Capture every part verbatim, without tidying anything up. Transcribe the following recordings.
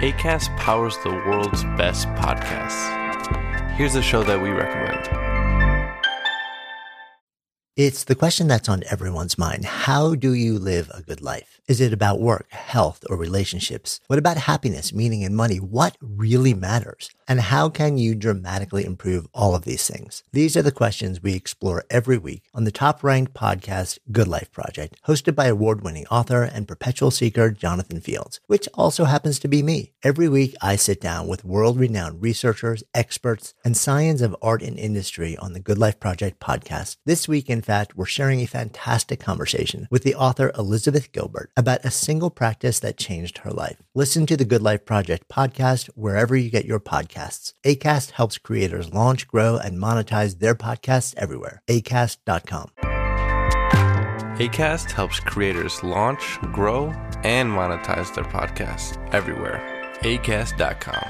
Acast powers the world's best podcasts. Here's a show that we recommend. It's the question that's on everyone's mind. How do you live a good life? Is it about work, health, or relationships? What about happiness, meaning, and money? What really matters? And how can you dramatically improve all of these things? These are the questions we explore every week on the top-ranked podcast, Good Life Project, hosted by award-winning author and perpetual seeker Jonathan Fields, which also happens to be me. Every week, I sit down with world-renowned researchers, experts, and scions of art and industry on the Good Life Project podcast. This week, in fact, we're sharing a fantastic conversation with the author Elizabeth Gilbert about a single practice that changed her life. Listen to the Good Life Project podcast wherever you get your podcasts. Acast helps creators launch, grow, and monetize their podcasts everywhere. acast dot com. Acast helps creators launch, grow, and monetize their podcasts everywhere. acast dot com.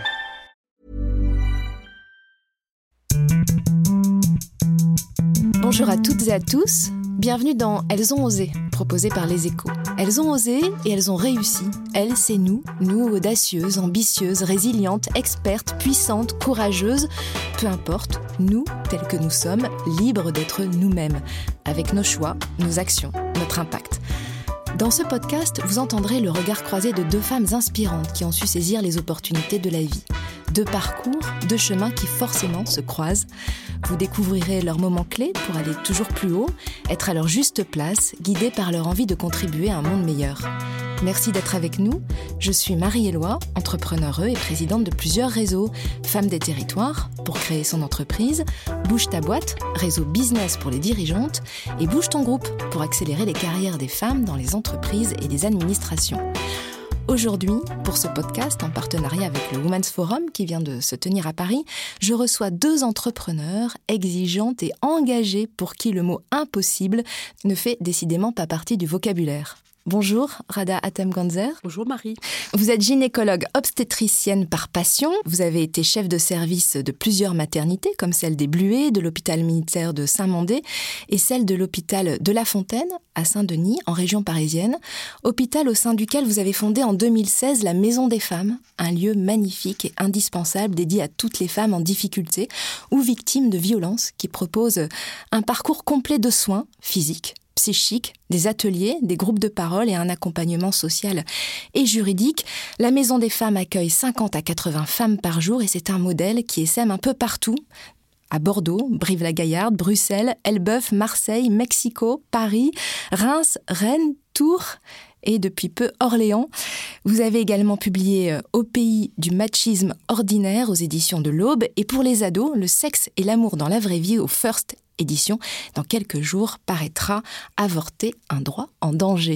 Bonjour à toutes et à tous, bienvenue dans Elles ont osé, proposé par Les Échos. Elles ont osé et elles ont réussi. Elles, c'est nous, nous audacieuses, ambitieuses, résilientes, expertes, puissantes, courageuses, peu importe, nous, tels que nous sommes, libres d'être nous-mêmes, avec nos choix, nos actions, notre impact. Dans ce podcast, vous entendrez le regard croisé de deux femmes inspirantes qui ont su saisir les opportunités de la vie. Deux parcours, deux chemins qui forcément se croisent. Vous découvrirez leurs moments clés pour aller toujours plus haut, être à leur juste place, guidés par leur envie de contribuer à un monde meilleur. Merci d'être avec nous. Je suis Marie-Éloi, entrepreneure et présidente de plusieurs réseaux. Femmes des territoires, pour créer son entreprise, Bouge ta boîte, réseau business pour les dirigeantes, et Bouge ton groupe, pour accélérer les carrières des femmes dans les entreprises et les administrations. Aujourd'hui, pour ce podcast, en partenariat avec le Women's Forum qui vient de se tenir à Paris, je reçois deux entrepreneurs exigeantes et engagées pour qui le mot « impossible » ne fait décidément pas partie du vocabulaire. Bonjour, Radha Attemganzer. Bonjour Marie. Vous êtes gynécologue obstétricienne par passion. Vous avez été chef de service de plusieurs maternités, comme celle des Bluets, de l'hôpital militaire de Saint-Mandé et celle de l'hôpital de La Fontaine, à Saint-Denis, en région parisienne. Hôpital au sein duquel vous avez fondé en deux mille seize la Maison des Femmes, un lieu magnifique et indispensable dédié à toutes les femmes en difficulté ou victimes de violences qui propose un parcours complet de soins physiques, psychique, des ateliers, des groupes de parole et un accompagnement social et juridique. La Maison des Femmes accueille cinquante à quatre-vingts femmes par jour et c'est un modèle qui essaime un peu partout. À Bordeaux, Brive-la-Gaillarde, Bruxelles, Elbeuf, Marseille, Mexico, Paris, Reims, Rennes, Tours et depuis peu Orléans. Vous avez également publié Au pays du machisme ordinaire aux éditions de l'Aube et pour les ados, Le sexe et l'amour dans la vraie vie au First édition. Dans quelques jours paraîtra Avorter, un droit en danger.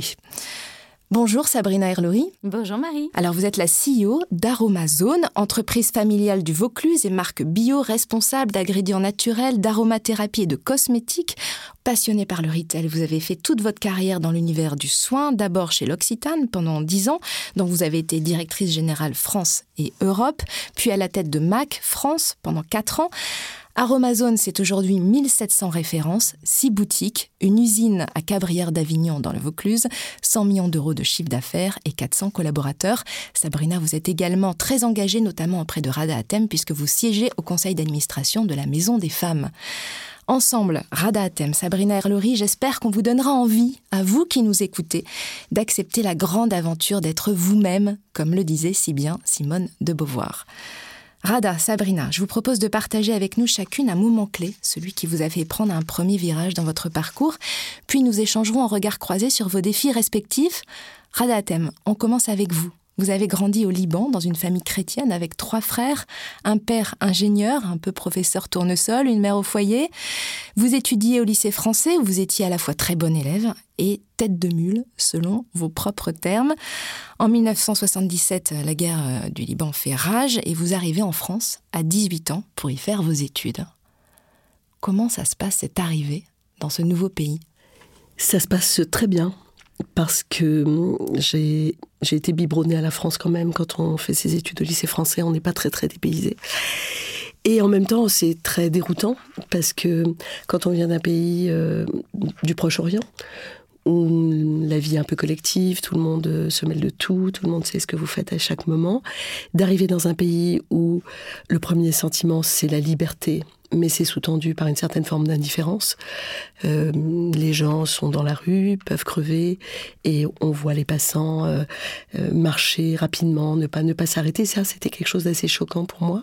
Bonjour Sabrina Erloury. Bonjour Marie. Alors vous êtes la C E O d'Aromazone, entreprise familiale du Vaucluse et marque bio responsable d'ingrédients naturels, d'aromathérapie et de cosmétiques. Passionnée par le retail, vous avez fait toute votre carrière dans l'univers du soin, d'abord chez L'Occitane pendant dix ans, dont vous avez été directrice générale France et Europe, puis à la tête de M A C France pendant quatre ans. Aromazone, c'est aujourd'hui mille sept cents références, six boutiques, une usine à Cabrières d'Avignon dans le Vaucluse, cent millions d'euros de chiffre d'affaires et quatre cents collaborateurs. Sabrina, vous êtes également très engagée, notamment auprès de Radha Attem, puisque vous siégez au conseil d'administration de la Maison des Femmes. Ensemble, Radha Attem, Sabrina Erloury, j'espère qu'on vous donnera envie, à vous qui nous écoutez, d'accepter la grande aventure d'être vous-même, comme le disait si bien Simone de Beauvoir. Radha, Sabrina, je vous propose de partager avec nous chacune un moment clé, celui qui vous a fait prendre un premier virage dans votre parcours, puis nous échangerons en regard croisé sur vos défis respectifs. Radha Attem, on commence avec vous. Vous avez grandi au Liban, dans une famille chrétienne, avec trois frères, un père ingénieur, un peu professeur tournesol, une mère au foyer. Vous étudiez au lycée français, où vous étiez à la fois très bon élève et tête de mule, selon vos propres termes. En dix-neuf cent soixante-dix-sept, la guerre du Liban fait rage et vous arrivez en France à dix-huit ans pour y faire vos études. Comment ça se passe, cette arrivée dans ce nouveau pays ? Ça se passe très bien. Parce que j'ai, j'ai été biberonnée à la France quand même. Quand on fait ses études au lycée français, on n'est pas très très dépaysé. Et en même temps, c'est très déroutant parce que quand on vient d'un pays euh, du Proche-Orient, où la vie est un peu collective, tout le monde se mêle de tout, tout le monde sait ce que vous faites à chaque moment, d'arriver dans un pays où le premier sentiment, c'est la liberté, mais c'est sous-tendu par une certaine forme d'indifférence. Euh, les gens sont dans la rue, peuvent crever, et on voit les passants euh, euh, marcher rapidement, ne pas, ne pas s'arrêter. Ça, c'était quelque chose d'assez choquant pour moi.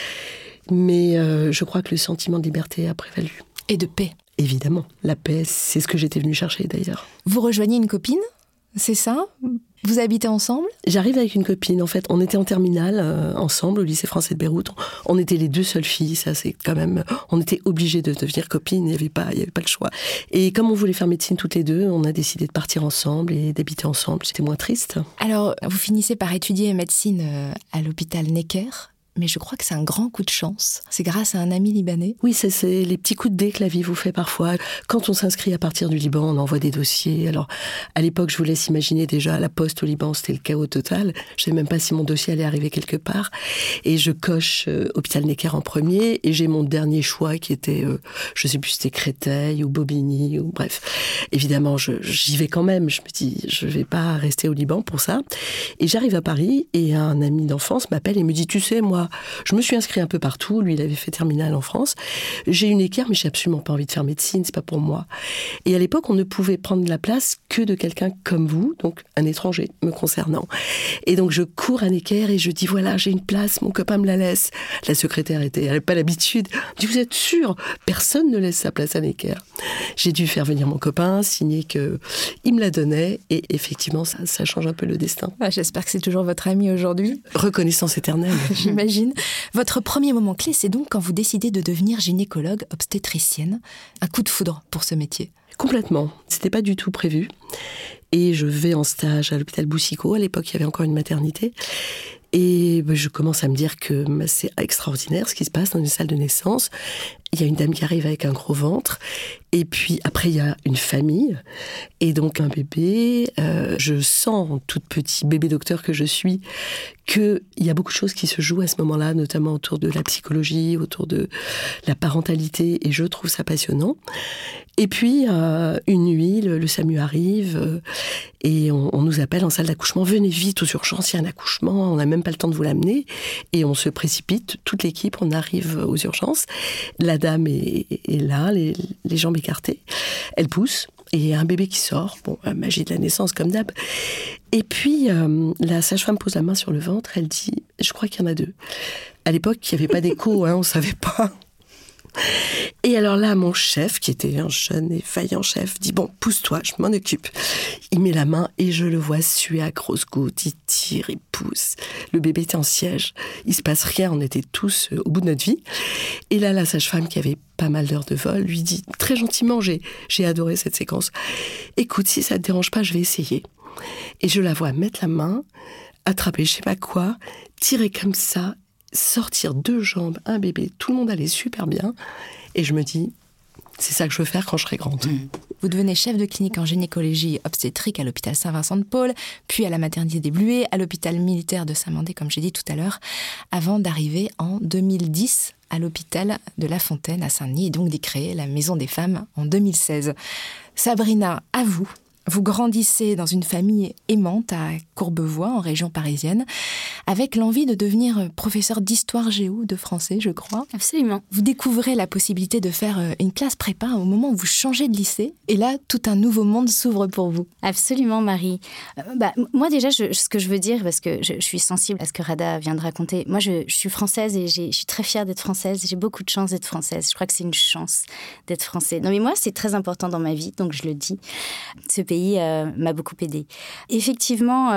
Mais euh, je crois que le sentiment de liberté a prévalu. Et de paix. Évidemment. La paix, c'est ce que j'étais venue chercher d'ailleurs. Vous rejoignez une copine, c'est ça ? Vous habitez ensemble ? J'arrive avec une copine, en fait. On était en terminale, euh, ensemble, au lycée français de Beyrouth. On, on était les deux seules filles, ça c'est quand même... On était obligés de devenir copines, il n'y avait pas, il n'y avait pas le choix. Et comme on voulait faire médecine toutes les deux, on a décidé de partir ensemble et d'habiter ensemble. C'était moins triste. Alors, vous finissez par étudier médecine euh, à l'hôpital Necker. Mais je crois que c'est un grand coup de chance. C'est grâce à un ami libanais. Oui, c'est, c'est les petits coups de dé que la vie vous fait parfois. Quand on s'inscrit à partir du Liban, on envoie des dossiers. Alors, à l'époque, je vous laisse imaginer déjà, à la poste au Liban, c'était le chaos total. Je ne savais même pas si mon dossier allait arriver quelque part. Et je coche euh, Hôpital Necker en premier. Et j'ai mon dernier choix qui était, euh, je ne sais plus si c'était Créteil ou Bobigny, ou bref. Évidemment, je, j'y vais quand même. Je me dis, je ne vais pas rester au Liban pour ça. Et j'arrive à Paris et un ami d'enfance m'appelle et me dit, tu sais, moi, je me suis inscrit un peu partout. Lui, il avait fait terminale en France. J'ai une équerre, mais j'ai absolument pas envie de faire médecine. C'est pas pour moi. Et à l'époque, on ne pouvait prendre la place que de quelqu'un comme vous, donc un étranger me concernant. Et donc, je cours à Necker et je dis, voilà, j'ai une place, mon copain me la laisse. La secrétaire était, elle n'avait pas l'habitude. Elle dit, vous êtes sûr ? Personne ne laisse sa place à Necker. J'ai dû faire venir mon copain, signer qu'il me la donnait. Et effectivement, ça, ça change un peu le destin. Ah, j'espère que c'est toujours votre ami aujourd'hui. Reconnaissance éternelle. J'imagine. Votre premier moment clé, c'est donc quand vous décidez de devenir gynécologue obstétricienne. Un coup de foudre pour ce métier. Complètement. C'était pas du tout prévu. Et je vais en stage à l'hôpital Boussicot. À l'époque, il y avait encore une maternité. Et je commence à me dire que c'est extraordinaire ce qui se passe dans une salle de naissance. Il y a une dame qui arrive avec un gros ventre. Et puis après, il y a une famille. Et donc un bébé. Euh, je sens, en toute petite bébé docteur que je suis, qu'il y a beaucoup de choses qui se jouent à ce moment-là, notamment autour de la psychologie, autour de la parentalité. Et je trouve ça passionnant. Et puis, euh, une nuit, le, le SAMU arrive euh, et on, on nous appelle en salle d'accouchement. Venez vite aux urgences, il y a un accouchement. On n'a même pas le temps de vous l'amener. Et on se précipite, toute l'équipe, on arrive aux urgences. La dame est, est là, les, les jambes écartées. Elle pousse et il y a un bébé qui sort. Bon, la magie de la naissance, comme d'hab. Et puis, euh, la sage-femme pose la main sur le ventre. Elle dit, je crois qu'il y en a deux. À l'époque, il n'y avait pas d'écho, hein, on ne savait pas. Et alors là, mon chef, qui était un jeune et vaillant chef, dit « Bon, pousse-toi, je m'en occupe ». Il met la main et je le vois suer à grosses gouttes. Il tire, il pousse. Le bébé était en siège. Il se passe rien, on était tous au bout de notre vie. Et là, la sage-femme, qui avait pas mal d'heures de vol, lui dit très gentiment, j'ai, j'ai adoré cette séquence, « Écoute, si ça te dérange pas, je vais essayer ». Et je la vois mettre la main, attraper je sais pas quoi, tirer comme ça, sortir deux jambes, un bébé, tout le monde allait super bien. Et je me dis, c'est ça que je veux faire quand je serai grande. Vous devenez chef de clinique en gynécologie obstétrique à l'hôpital Saint-Vincent-de-Paul, puis à la maternité des Bluets, à l'hôpital militaire de Saint-Mandé, comme j'ai dit tout à l'heure, avant d'arriver en deux mille dix à l'hôpital de La Fontaine à Saint-Denis, et donc d'y créer la Maison des Femmes en deux mille seize. Sabrina, à vous. Vous grandissez dans une famille aimante à Courbevoie, en région parisienne, avec l'envie de devenir professeur d'histoire géo de français, je crois. Absolument. Vous découvrez la possibilité de faire une classe prépa au moment où vous changez de lycée. Et là, tout un nouveau monde s'ouvre pour vous. Absolument, Marie. Euh, bah, moi, déjà, je, ce que je veux dire, parce que je, je suis sensible à ce que Rada vient de raconter, moi, je, je suis française et j'ai, je suis très fière d'être française. J'ai beaucoup de chance d'être française. Je crois que c'est une chance d'être français. Non, mais moi, c'est très important dans ma vie, donc je le dis. Ce pays euh, m'a beaucoup aidée. Effectivement,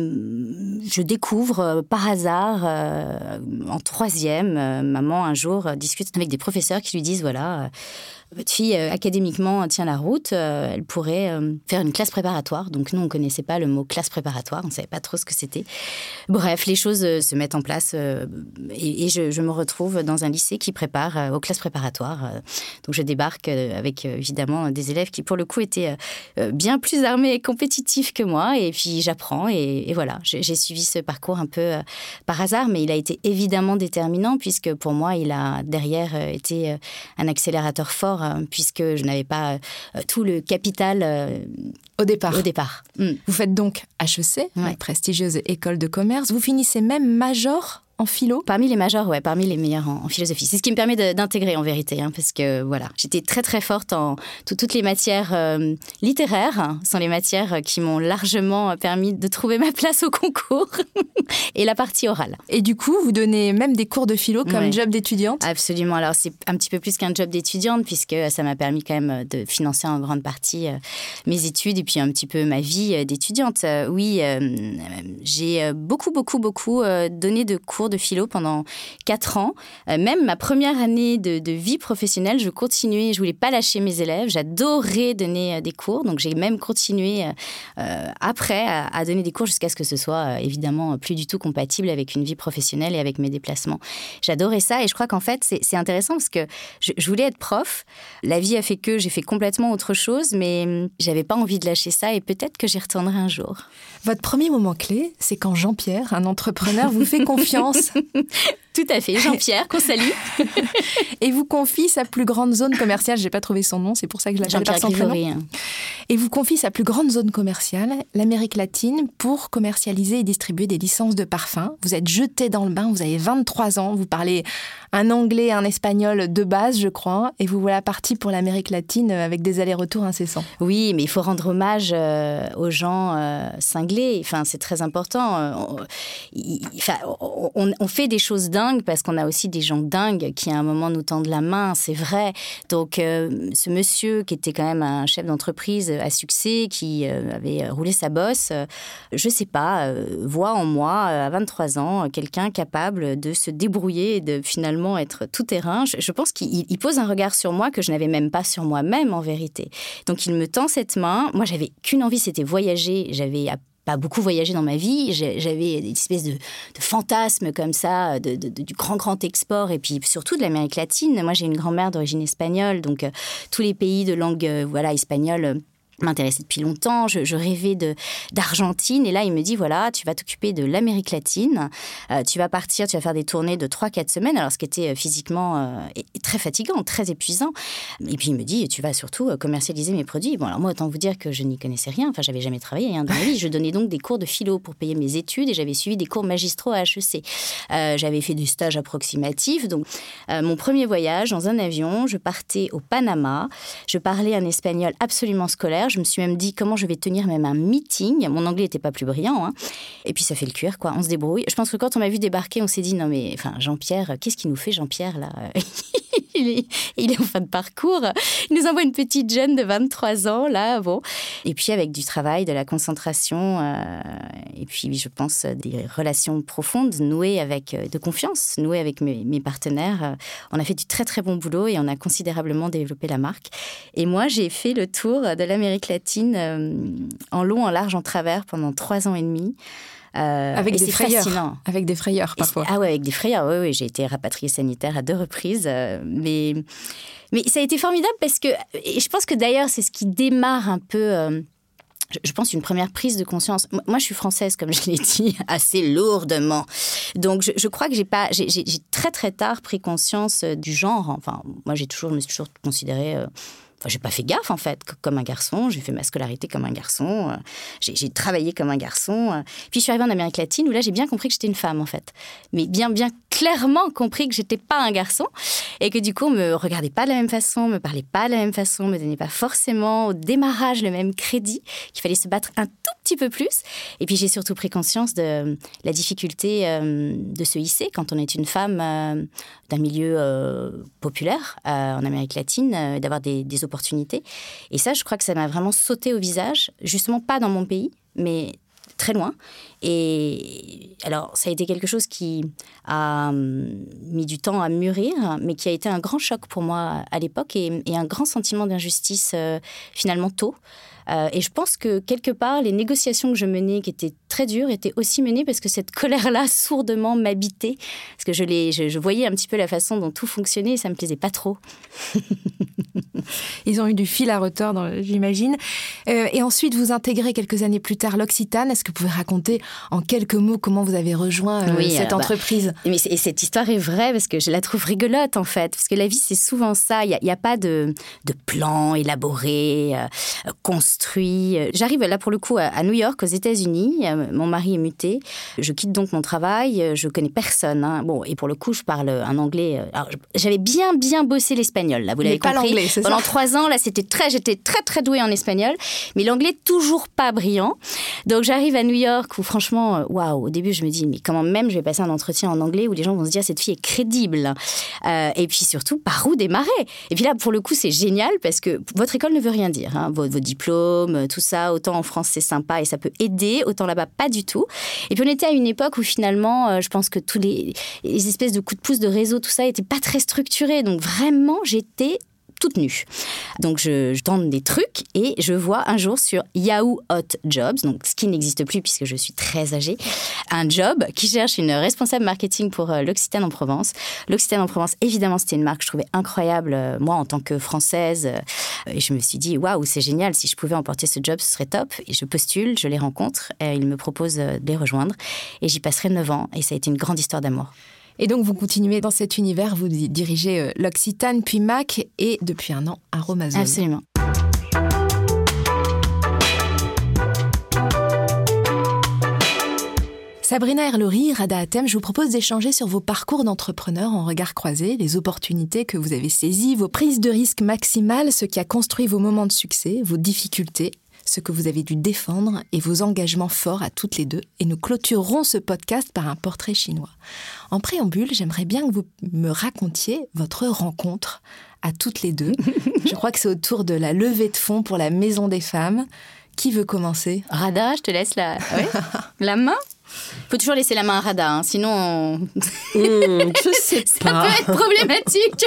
euh, je découvre euh, par hasard, euh, en troisième, euh, maman un jour euh, discute avec des professeurs qui lui disent, voilà, euh, votre fille euh, académiquement tient la route, euh, elle pourrait euh, faire une classe préparatoire. Donc nous, on ne connaissait pas le mot classe préparatoire, on ne savait pas trop ce que c'était. Bref, les choses euh, se mettent en place euh, et, et je, je me retrouve dans un lycée qui prépare euh, aux classes préparatoires. Euh, donc je débarque euh, avec euh, évidemment des élèves qui pour le coup étaient euh, bien plus armés et compétitifs que moi, et puis j'apprends et, et voilà, j'ai, j'ai suivi ce parcours un peu euh, par hasard, mais il a été évidemment déterminant puisque pour moi, il a derrière euh, été euh, un accélérateur fort euh, puisque je n'avais pas euh, tout le capital euh, au départ. Au départ. Mm. Vous faites donc H E C, Ouais. une prestigieuse école de commerce. Vous finissez même major en philo. Parmi les majors, ouais, parmi les meilleurs en, en philosophie. C'est ce qui me permet de, d'intégrer en vérité, hein, parce que voilà, j'étais très très forte en tout, toutes les matières euh, littéraires, hein, sont les matières qui m'ont largement permis de trouver ma place au concours, et la partie orale. Et du coup, vous donnez même des cours de philo comme Ouais. job d'étudiante. Absolument. Alors c'est un petit peu plus qu'un job d'étudiante, puisque ça m'a permis quand même de financer en grande partie euh, mes études et puis un petit peu ma vie euh, d'étudiante. Euh, oui, euh, j'ai euh, beaucoup beaucoup beaucoup euh, donné de cours de philo pendant quatre ans. Euh, même ma première année de, de vie professionnelle, je continuais, je voulais pas lâcher mes élèves. J'adorais donner euh, des cours, donc j'ai même continué euh, euh, après à, à donner des cours jusqu'à ce que ce soit euh, évidemment plus du tout compatible avec une vie professionnelle et avec mes déplacements. J'adorais ça et je crois qu'en fait c'est, c'est intéressant parce que je, je voulais être prof. La vie a fait que j'ai fait complètement autre chose, mais hum, j'avais pas envie de lâcher ça et peut-être que j'y retournerai un jour. Votre premier moment clé, c'est quand Jean-Pierre, un entrepreneur, vous fait confiance Tout à fait, Jean-Pierre, qu'on salue. et vous confie sa plus grande zone commerciale. J'ai pas trouvé son nom, c'est pour ça que je l'appelle par Jean-Pierre son prénom. Grivory. Et vous confie sa plus grande zone commerciale, l'Amérique latine, pour commercialiser et distribuer des licences de parfums. Vous êtes jeté dans le bain, vous avez vingt-trois ans, vous parlez un anglais, un espagnol de base, je crois, et vous voilà parti pour l'Amérique latine avec des allers-retours incessants. Oui, mais il faut rendre hommage euh, aux gens euh, cinglés. Enfin, c'est très important. Euh, on, il, enfin, on, on fait des choses dingues parce qu'on a aussi des gens dingues qui, à un moment, nous tendent la main, c'est vrai. Donc, euh, ce monsieur qui était quand même un chef d'entreprise à succès, qui euh, avait roulé sa bosse, euh, je sais pas, euh, voit en moi, à vingt-trois ans, quelqu'un capable de se débrouiller et de finalement être tout-terrain. Je, je pense qu'il il pose un regard sur moi que je n'avais même pas sur moi-même, en vérité. Donc, il me tend cette main. Moi, j'avais qu'une envie, c'était voyager. J'avais pas beaucoup voyagé dans ma vie. J'avais des espèces de, de fantasmes comme ça, de, de, de, du grand, grand export, et puis surtout de l'Amérique latine. Moi, j'ai une grand-mère d'origine espagnole, donc euh, tous les pays de langue euh, voilà, espagnole euh, m'intéressait depuis longtemps, je, je rêvais de, d'Argentine, et là il me dit voilà, tu vas t'occuper de l'Amérique latine, euh, tu vas partir, tu vas faire des tournées de trois quatre semaines, alors ce qui était physiquement euh, très fatigant, très épuisant, et puis il me dit tu vas surtout commercialiser mes produits. Bon alors moi autant vous dire que je n'y connaissais rien, enfin j'avais jamais travaillé rien dans ma vie, je donnais donc des cours de philo pour payer mes études et j'avais suivi des cours magistraux à H E C, euh, j'avais fait des stages approximatifs, donc euh, mon premier voyage dans un avion, je partais au Panama, je parlais un espagnol absolument scolaire. Je me suis même dit comment je vais tenir même un meeting. Mon anglais n'était pas plus brillant. Hein. Et puis ça fait le cuir, quoi. On se débrouille. Je pense que quand on m'a vu débarquer, on s'est dit non mais, enfin Jean-Pierre, qu'est-ce qu'il nous fait Jean-Pierre là il, est, il est en fin de parcours. Il nous envoie une petite jeune de vingt-trois ans là, bon. Et puis avec du travail, de la concentration, euh, et puis je pense des relations profondes nouées avec de confiance, nouées avec mes, mes partenaires. On a fait du très très bon boulot et on a considérablement développé la marque. Et moi j'ai fait le tour de l'Amérique latine euh, en long, en large, en travers pendant trois ans et demi. Euh, avec des frayeurs, fascinant. Avec des frayeurs parfois. Ah ouais, avec des frayeurs. Oui, oui, j'ai été rapatriée sanitaire à deux reprises, euh, mais mais ça a été formidable parce que et je pense que d'ailleurs c'est ce qui démarre un peu. Euh, je pense une première prise de conscience. Moi, je suis française, comme je l'ai dit, assez lourdement. Donc, je, je crois que j'ai pas, j'ai, j'ai très très tard pris conscience du genre. Enfin, moi, j'ai toujours, je me suis toujours considérée. Euh, Enfin, j'ai pas fait gaffe, en fait, comme un garçon. J'ai fait ma scolarité comme un garçon. J'ai, j'ai travaillé comme un garçon. Puis, je suis arrivée en Amérique latine où là, j'ai bien compris que j'étais une femme, en fait. Mais bien, bien clairement compris que j'étais pas un garçon. Et que du coup, on me regardait pas de la même façon, me parlait pas de la même façon, me donnait pas forcément au démarrage le même crédit, qu'il fallait se battre un tout petit peu plus. Et puis, j'ai surtout pris conscience de la difficulté euh, de se hisser quand on est une femme euh, d'un milieu euh, populaire euh, en Amérique latine, euh, d'avoir des, des opportunités. Et ça, je crois que ça m'a vraiment sauté au visage, justement pas dans mon pays, mais très loin. Et alors, ça a été quelque chose qui a mis du temps à mûrir, mais qui a été un grand choc pour moi à l'époque et, et un grand sentiment d'injustice euh, finalement tôt. Euh, et je pense que quelque part, les négociations que je menais, qui étaient très dures, étaient aussi menées parce que cette colère-là, sourdement, m'habitait. Parce que je, les, je, je voyais un petit peu la façon dont tout fonctionnait et ça ne me plaisait pas trop. Ils ont eu du fil à retordre, j'imagine. Euh, et ensuite, vous intégrez quelques années plus tard l'Occitane. Est-ce que vous pouvez raconter en quelques mots comment vous avez rejoint euh, oui, cette euh, entreprise. Bah, mais et cette histoire est vraie parce que je la trouve rigolote en fait. Parce que la vie, c'est souvent ça. Il n'y a, y a pas de, de plan élaboré, euh, construit. J'arrive là pour le coup à, à New York, aux États-Unis. Mon mari est muté. Je quitte donc mon travail. Je connais personne. Hein. Bon, et pour le coup, je parle un anglais. Alors, j'avais bien, bien bossé l'espagnol. Là, vous l'avez compris. Pas l'anglais, c'est Pendant ça. trois ans, là, c'était très, j'étais très, très douée en espagnol. Mais l'anglais, toujours pas brillant. Donc, j'arrive à New York où, franchement, waouh, au début, je me dis, mais comment même je vais passer un entretien en anglais où les gens vont se dire, cette fille est crédible. Euh, et puis surtout, par où démarrer? Et puis là, pour le coup, c'est génial parce que votre école ne veut rien dire. Hein. Vos, vos diplômes, tout ça, autant en France, c'est sympa et ça peut aider, autant là-bas, pas du tout. Et puis, on était à une époque où finalement, euh, je pense que tous les, les espèces de coups de pouce de réseau, tout ça, n'était pas très structuré. Donc, vraiment, j'étais toute nue. Donc, je, je tente des trucs et je vois un jour sur Yahoo Hot Jobs, donc ce qui n'existe plus puisque je suis très âgée, un job qui cherche une responsable marketing pour euh, l'Occitane en Provence. L'Occitane en Provence, évidemment, c'était une marque que je trouvais incroyable, euh, moi, en tant que Française. Euh, et je me suis dit, waouh, c'est génial, si je pouvais emporter ce job, ce serait top. Et je postule, je les rencontre, et ils me proposent de les rejoindre. Et j'y passerai neuf ans et ça a été une grande histoire d'amour. Et donc, vous continuez dans cet univers, vous dirigez euh, l'Occitane, puis Mac, et depuis un an, Aromazone. Absolument. Sabrina Erlori, Rada Hatem, je vous propose d'échanger sur vos parcours d'entrepreneur en regard croisé, les opportunités que vous avez saisies, vos prises de risques maximales, ce qui a construit vos moments de succès, vos difficultés, ce que vous avez dû défendre et vos engagements forts à toutes les deux. Et nous clôturerons ce podcast par un portrait chinois. En préambule, j'aimerais bien que vous me racontiez votre rencontre à toutes les deux. Je crois que c'est autour de la levée de fonds pour la Maison des Femmes. Qui veut commencer? Rada, je te laisse la, ouais. la main. Il faut toujours laisser la main à Rada, hein, sinon on... mmh, je sais ça pas. peut être problématique.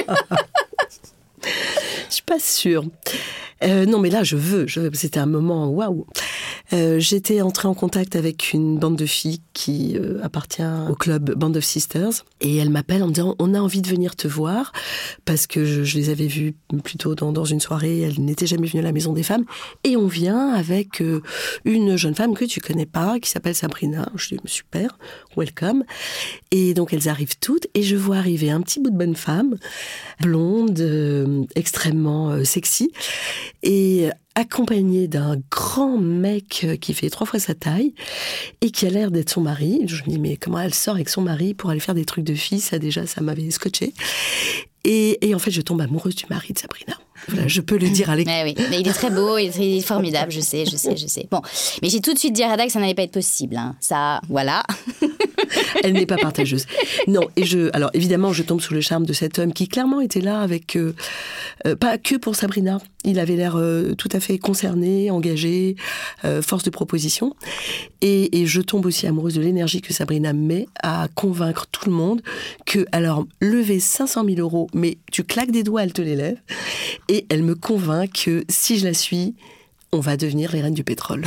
Je suis pas sûre. Euh, non, mais là, je veux. Je, c'était un moment waouh. Euh, j'étais entrée en contact avec une bande de filles qui euh, appartient au club Band of Sisters. Et elles m'appellent en me disant, on a envie de venir te voir parce que je, je les avais vues plutôt dans, dans une soirée. Elles n'étaient jamais venues à la Maison des Femmes. Et on vient avec euh, une jeune femme que tu connais pas, qui s'appelle Sabrina. Je dis, super, welcome. Et donc, elles arrivent toutes. Et je vois arriver un petit bout de bonne femme, blonde, euh, extrêmement euh, sexy. Et accompagnée d'un grand mec qui fait trois fois sa taille et qui a l'air d'être son mari. Je me dis, mais comment elle sort avec son mari pour aller faire des trucs de fille? Ça, déjà, ça m'avait scotché. Et, et en fait, je tombe amoureuse du mari de Sabrina. Voilà, je peux le dire à l'écran. Mais oui, mais il est très beau, il est formidable, je sais, je sais, je sais. Bon, mais j'ai tout de suite dit à Rada que ça n'allait pas être possible. Hein. Ça, voilà. Elle n'est pas partageuse. Non, et je, alors évidemment, je tombe sous le charme de cet homme qui clairement était là avec, euh, euh, pas que pour Sabrina. Il avait l'air euh, tout à fait concerné, engagé, euh, force de proposition. Et, et je tombe aussi amoureuse de l'énergie que Sabrina met à convaincre tout le monde que, alors, lever cinq cent mille euros, mais tu claques des doigts, elle te les lève. Et elle me convainc que si je la suis, on va devenir les reines du pétrole.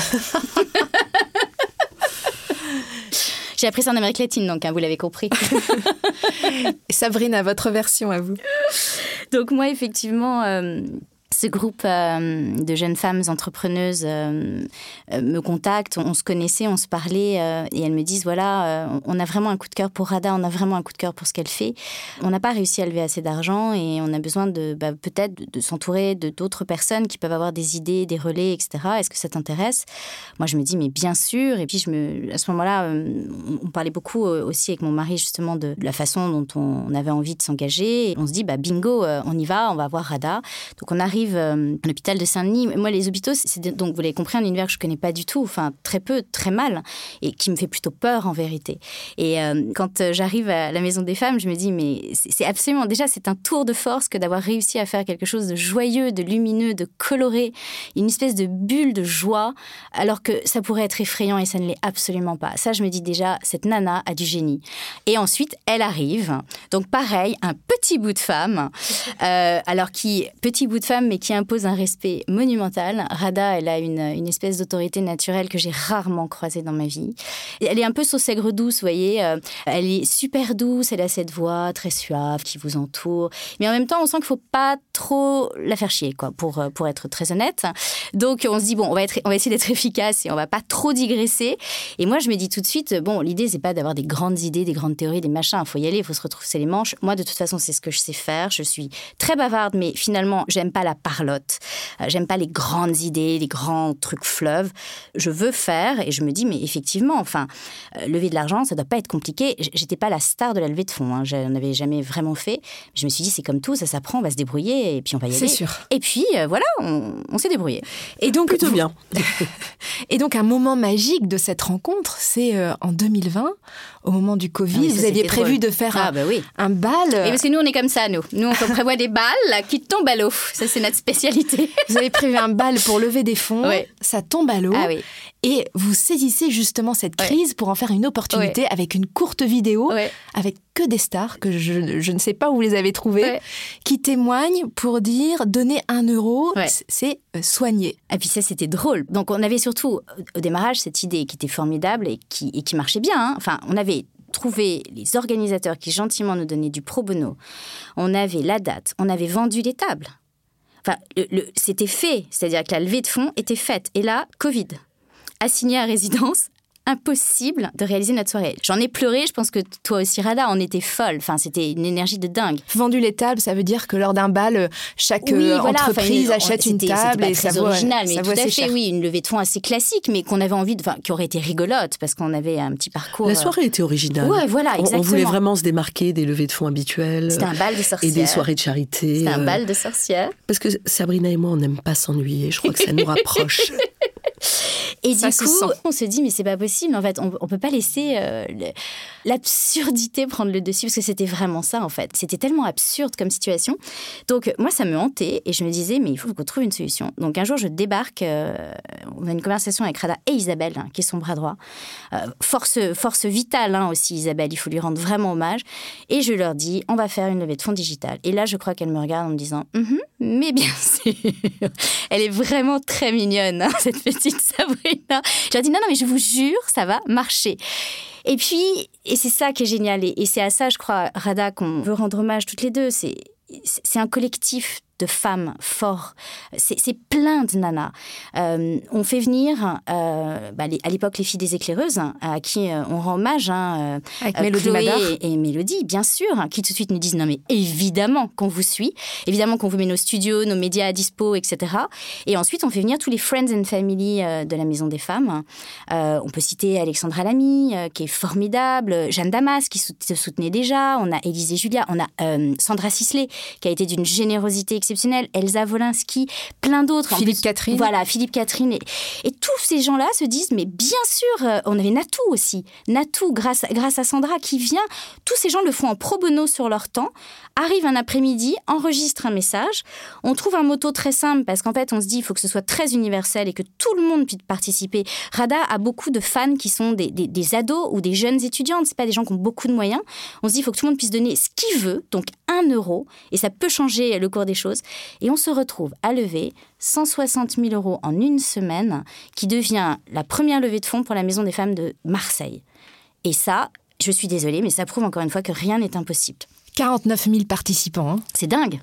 J'ai appris ça en Amérique latine, donc hein, vous l'avez compris. Sabrina, votre version à vous. Donc moi, effectivement... Euh... Ce groupe euh, de jeunes femmes entrepreneuses euh, euh, me contacte, on, on se connaissait, on se parlait euh, et elles me disent voilà, euh, on a vraiment un coup de cœur pour Rada, on a vraiment un coup de cœur pour ce qu'elle fait. On n'a pas réussi à lever assez d'argent et on a besoin de bah, peut-être de, de s'entourer de d'autres personnes qui peuvent avoir des idées, des relais, et cetera. Est-ce que ça t'intéresse? Moi, je me dis mais bien sûr. Et puis je me, à ce moment-là, euh, on, on parlait beaucoup euh, aussi avec mon mari justement de, de la façon dont on, on avait envie de s'engager. Et on se dit bah bingo, euh, on y va, on va voir Rada. Donc on arrive Euh, à l'hôpital de Saint-Denis. Moi, les hôpitaux, c'est donc, vous l'avez compris, un univers que je ne connais pas du tout, enfin, très peu, très mal, et qui me fait plutôt peur, en vérité. Et euh, quand j'arrive à la Maison des Femmes, je me dis, mais c'est, c'est absolument... Déjà, c'est un tour de force que d'avoir réussi à faire quelque chose de joyeux, de lumineux, de coloré, une espèce de bulle de joie, alors que ça pourrait être effrayant, et ça ne l'est absolument pas. Ça, je me dis déjà, cette nana a du génie. Et ensuite, elle arrive. Donc, pareil, un petit bout de femme, euh, alors qui... Petit bout de femme, mais qui impose un respect monumental. Rada, elle a une, une espèce d'autorité naturelle que j'ai rarement croisée dans ma vie. Elle est un peu sauce aigre douce, vous voyez. Euh, elle est super douce, elle a cette voix très suave qui vous entoure. Mais en même temps, on sent qu'il ne faut pas trop la faire chier, quoi, pour, pour être très honnête. Donc, on se dit, bon, on va, être, on va essayer d'être efficace et on ne va pas trop digresser. Et moi, je me dis tout de suite, bon, l'idée, ce n'est pas d'avoir des grandes idées, des grandes théories, des machins. Il faut y aller, il faut se retrousser les manches. Moi, de toute façon, c'est ce que je sais faire. Je suis très bavarde, mais finalement, j'aime pas la parlotte. Euh, j'aime pas les grandes idées, les grands trucs fleuves. Je veux faire et je me dis, mais effectivement, enfin, euh, lever de l'argent, ça doit pas être compliqué. J'étais pas la star de la levée de fonds, hein. Je n'avais jamais vraiment fait. Je me suis dit, c'est comme tout, ça s'apprend, on va se débrouiller et puis on va y aller. C'est sûr. Et puis, euh, voilà, on, on s'est débrouillé. Et donc, plutôt bien. Et donc, un moment magique de cette rencontre, c'est euh, en deux mille vingt, au moment du Covid, ah oui, ça, vous aviez prévu drôle. de faire ah, un, bah oui. un bal. Et parce que nous, on est comme ça, nous. Nous, on prévoit des balles qui tombent à l'eau. Ça, c'est notre spécialité. Vous avez prévu un bal pour lever des fonds, ouais. Ça tombe à l'eau. Ah oui. Et vous saisissez justement cette crise ouais. pour en faire une opportunité ouais. avec une courte vidéo, ouais. avec que des stars, que je, je ne sais pas où vous les avez trouvées, ouais. qui témoignent pour dire donner un euro, ouais. c'est soigner. Et puis ça, c'était drôle. Donc on avait surtout, au démarrage, cette idée qui était formidable et qui, et qui marchait bien. Hein. Enfin, on avait trouvé les organisateurs qui gentiment nous donnaient du pro bono. On avait la date, on avait vendu les tables. Enfin, le, le, c'était fait, c'est-à-dire que la levée de fonds était faite. Et là, Covid. Assigné à résidence, impossible de réaliser notre soirée. J'en ai pleuré, je pense que toi aussi, Rada, on était folle. Enfin, c'était une énergie de dingue. Vendu les tables, ça veut dire que lors d'un bal, chaque oui, voilà, entreprise enfin, achète une table pas et très ça original, vaut, mais ça tout vaut à fait, cher. oui, une levée de fonds assez classique, mais qu'on avait envie de, enfin, qui aurait été rigolote parce qu'on avait un petit parcours. La soirée était originale. Ouais, voilà, exactement. On, on voulait vraiment se démarquer des levées de fonds habituelles. C'était un bal de sorcières. Et des soirées de charité. C'était un bal de sorcières. Parce que Sabrina et moi, on n'aime pas s'ennuyer. Je crois que ça nous rapproche. Et ça du coup, sent. on se dit, mais c'est pas possible. En fait, on, on peut pas laisser euh, le, l'absurdité prendre le dessus, parce que c'était vraiment ça, en fait. C'était tellement absurde comme situation. Donc, moi, ça me hantait, et je me disais, mais il faut qu'on trouve une solution. Donc, un jour, je débarque, euh, on a une conversation avec Rada et Isabelle, hein, qui est son bras droit. Euh, force, force vitale, hein, aussi, Isabelle, il faut lui rendre vraiment hommage. Et je leur dis, on va faire une levée de fonds digitale. Et là, je crois qu'elle me regarde en me disant, mm-hmm, mais bien sûr. Elle est vraiment très mignonne, hein, cette petite Sabrina. Je leur dis, non, non, mais je vous jure, ça va marcher. Et puis, et c'est ça qui est génial, et, et c'est à ça, je crois, Rada, qu'on veut rendre hommage toutes les deux, c'est, c'est un collectif de femmes forts. C'est, c'est plein de nanas. Euh, on fait venir, euh, bah, les, à l'époque, les filles des éclaireuses, hein, à qui euh, on rend hommage. Hein, Avec euh, Mélodie Chloé Madar. Et, et Mélodie, bien sûr, hein, qui tout de suite nous disent, non mais évidemment qu'on vous suit, évidemment qu'on vous met nos studios, nos médias à dispo, et cetera. Et ensuite, on fait venir tous les friends and family euh, de la Maison des Femmes. Euh, on peut citer Alexandra Lamy, euh, qui est formidable, Jeanne Damas, qui se soutenait déjà, on a Élise et Julia, on a euh, Sandra Sisley, qui a été d'une générosité exceptionnelle, Elsa Wolinski, plein d'autres. Philippe plus, Catherine. Voilà, Philippe Catherine. Et, et tous ces gens-là se disent, mais bien sûr, euh, on avait Natou aussi. Natou, grâce, grâce à Sandra, qui vient. Tous ces gens le font en pro bono sur leur temps, arrivent un après-midi, enregistrent un message. On trouve un motto très simple, parce qu'en fait, on se dit, il faut que ce soit très universel et que tout le monde puisse participer. Rada a beaucoup de fans qui sont des, des, des ados ou des jeunes étudiantes. C'est pas des gens qui ont beaucoup de moyens. On se dit, il faut que tout le monde puisse donner ce qu'il veut, donc un euro, et ça peut changer le cours des choses. Et on se retrouve à lever cent soixante mille euros en une semaine, qui devient la première levée de fonds pour la Maison des Femmes de Marseille. Et ça, je suis désolée, mais ça prouve encore une fois que rien n'est impossible. quarante-neuf mille participants. Hein. C'est dingue.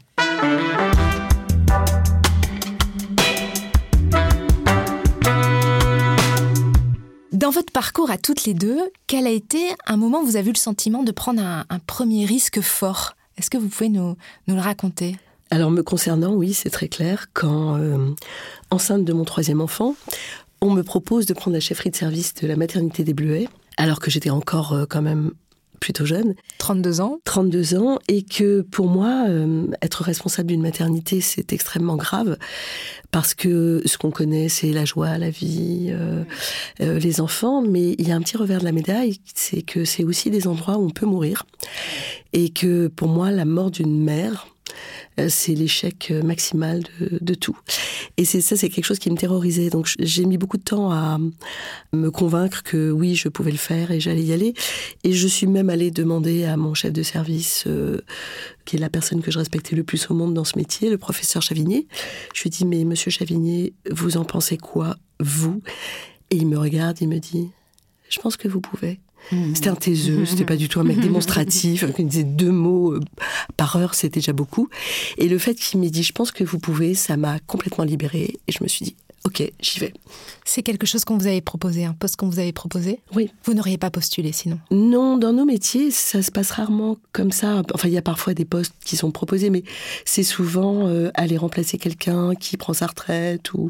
Dans votre parcours à toutes les deux, quel a été un moment où vous avez eu le sentiment de prendre un, un premier risque fort ? Est-ce que vous pouvez nous, nous le raconter ? Alors, me concernant, oui, c'est très clair. Quand, euh, enceinte de mon troisième enfant, on me propose de prendre la chefferie de service de la maternité des Bleuets, alors que j'étais encore euh, quand même plutôt jeune. trente-deux ans. trente-deux ans, et que pour moi, euh, être responsable d'une maternité, c'est extrêmement grave, parce que ce qu'on connaît, c'est la joie, la vie, euh, euh, les enfants, mais il y a un petit revers de la médaille, c'est que c'est aussi des endroits où on peut mourir, et que pour moi, la mort d'une mère Euh, c'est l'échec maximal de, de tout. Et c'est ça, c'est quelque chose qui me terrorisait. Donc j'ai mis beaucoup de temps à me convaincre que oui, je pouvais le faire et j'allais y aller. Et je suis même allée demander à mon chef de service, euh, qui est la personne que je respectais le plus au monde dans ce métier, le professeur Chavigné. Je lui ai dit, mais monsieur Chavigné, vous en pensez quoi, vous ? Et il me regarde, il me dit, je pense que vous pouvez. Mmh. C'était un taiseux, c'était pas du tout un mec démonstratif, il disait deux mots euh, par heure, c'était déjà beaucoup. Et le fait qu'il m'ait dit, je pense que vous pouvez, ça m'a complètement libérée. Et je me suis dit, ok, j'y vais. C'est quelque chose qu'on vous avait proposé, un poste qu'on vous avait proposé ? Oui. Vous n'auriez pas postulé sinon ? Non, dans nos métiers, ça se passe rarement comme ça. Enfin, il y a parfois des postes qui sont proposés, mais c'est souvent euh, aller remplacer quelqu'un qui prend sa retraite. Ou...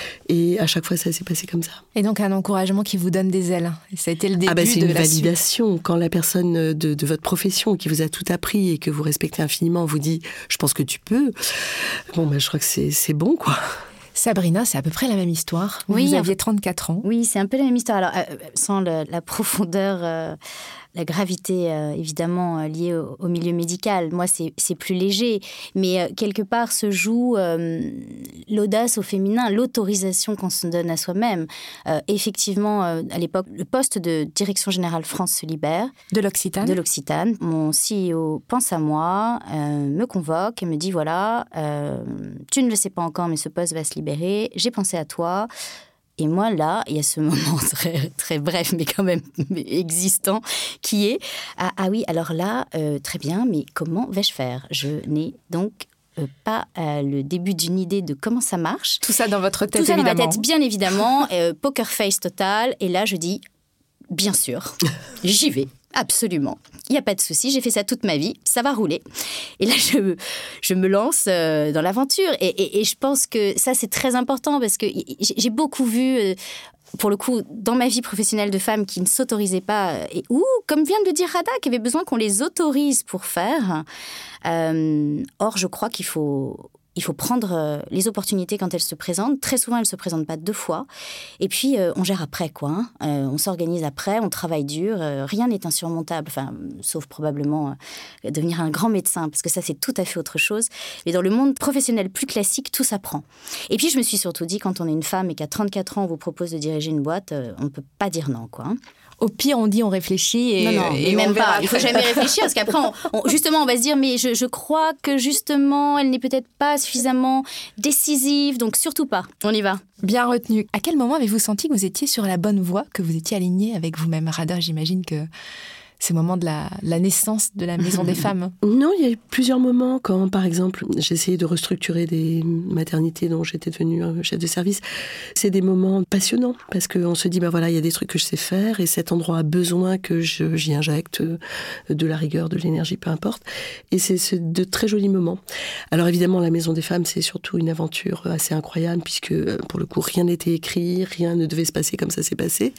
Et à chaque fois, ça s'est passé comme ça. Et donc un encouragement qui vous donne des ailes. Et ça a été le début ah bah, c'est de une la validation. suite. Quand la personne de, de votre profession, qui vous a tout appris et que vous respectez infiniment, vous dit « je pense que tu peux », bon, bah, je crois que c'est, c'est bon, quoi. Sabrina, c'est à peu près la même histoire. Oui, vous aviez trente-quatre ans. Oui, c'est un peu la même histoire. Alors, euh, sans le, la profondeur, euh, la gravité, euh, évidemment, euh, liée au, au milieu médical. Moi, c'est, c'est plus léger. Mais euh, quelque part se joue euh, l'audace au féminin, l'autorisation qu'on se donne à soi-même. Euh, effectivement, euh, à l'époque, le poste de direction générale France se libère. De l'Occitane. De l'Occitane. Mon C E O pense à moi, euh, me convoque et me dit, voilà, euh, tu ne le sais pas encore, mais ce poste va se libérer. J'ai pensé à toi. Et moi, là, il y a ce moment très, très bref, mais quand même existant, qui est ah, « Ah oui, alors là, euh, très bien, mais comment vais-je faire ?» Je n'ai donc euh, pas euh, le début d'une idée de comment ça marche. Tout ça dans votre tête, Tout ça évidemment. dans ma tête, bien évidemment. euh, poker face total. Et là, je dis « Bien sûr, j'y vais. » Absolument. Il n'y a pas de souci, j'ai fait ça toute ma vie, ça va rouler. Et là, je, je me lance euh, dans l'aventure. Et, et, et je pense que ça, c'est très important parce que j'ai beaucoup vu, euh, pour le coup, dans ma vie professionnelle de femmes qui ne s'autorisaient pas, et, ou, comme vient de le dire Rada, qui avait besoin qu'on les autorise pour faire. Euh, or, je crois qu'il faut... Il faut prendre les opportunités quand elles se présentent. Très souvent, elles ne se présentent pas deux fois. Et puis, euh, on gère après, quoi. Hein. Euh, on s'organise après, on travaille dur. Euh, rien n'est insurmontable, enfin, sauf probablement euh, devenir un grand médecin, parce que ça, c'est tout à fait autre chose. Mais dans le monde professionnel plus classique, tout s'apprend. Et puis, je me suis surtout dit, quand on est une femme et qu'à trente-quatre ans, on vous propose de diriger une boîte, euh, on ne peut pas dire non, quoi. Hein. Au pire, on dit, on réfléchit et, non, non, et même on verra. pas. Il faut jamais réfléchir parce qu'après, on, on, justement, on va se dire, mais je, je crois que justement, elle n'est peut-être pas suffisamment décisive, donc surtout pas. On y va. Bien retenu. À quel moment avez-vous senti que vous étiez sur la bonne voie, que vous étiez aligné avec vous-même, Rada? J'imagine que c'est le moment de la, la naissance de la Maison des Femmes. Non, il y a eu plusieurs moments quand, par exemple, j'ai essayé de restructurer des maternités dont j'étais devenue chef de service. C'est des moments passionnants parce qu'on se dit, bah voilà, il y a des trucs que je sais faire et cet endroit a besoin que je, j'y injecte de la rigueur, de l'énergie, peu importe. Et c'est, c'est de très jolis moments. Alors évidemment, la Maison des Femmes, c'est surtout une aventure assez incroyable puisque, pour le coup, rien n'était écrit, rien ne devait se passer comme ça s'est passé.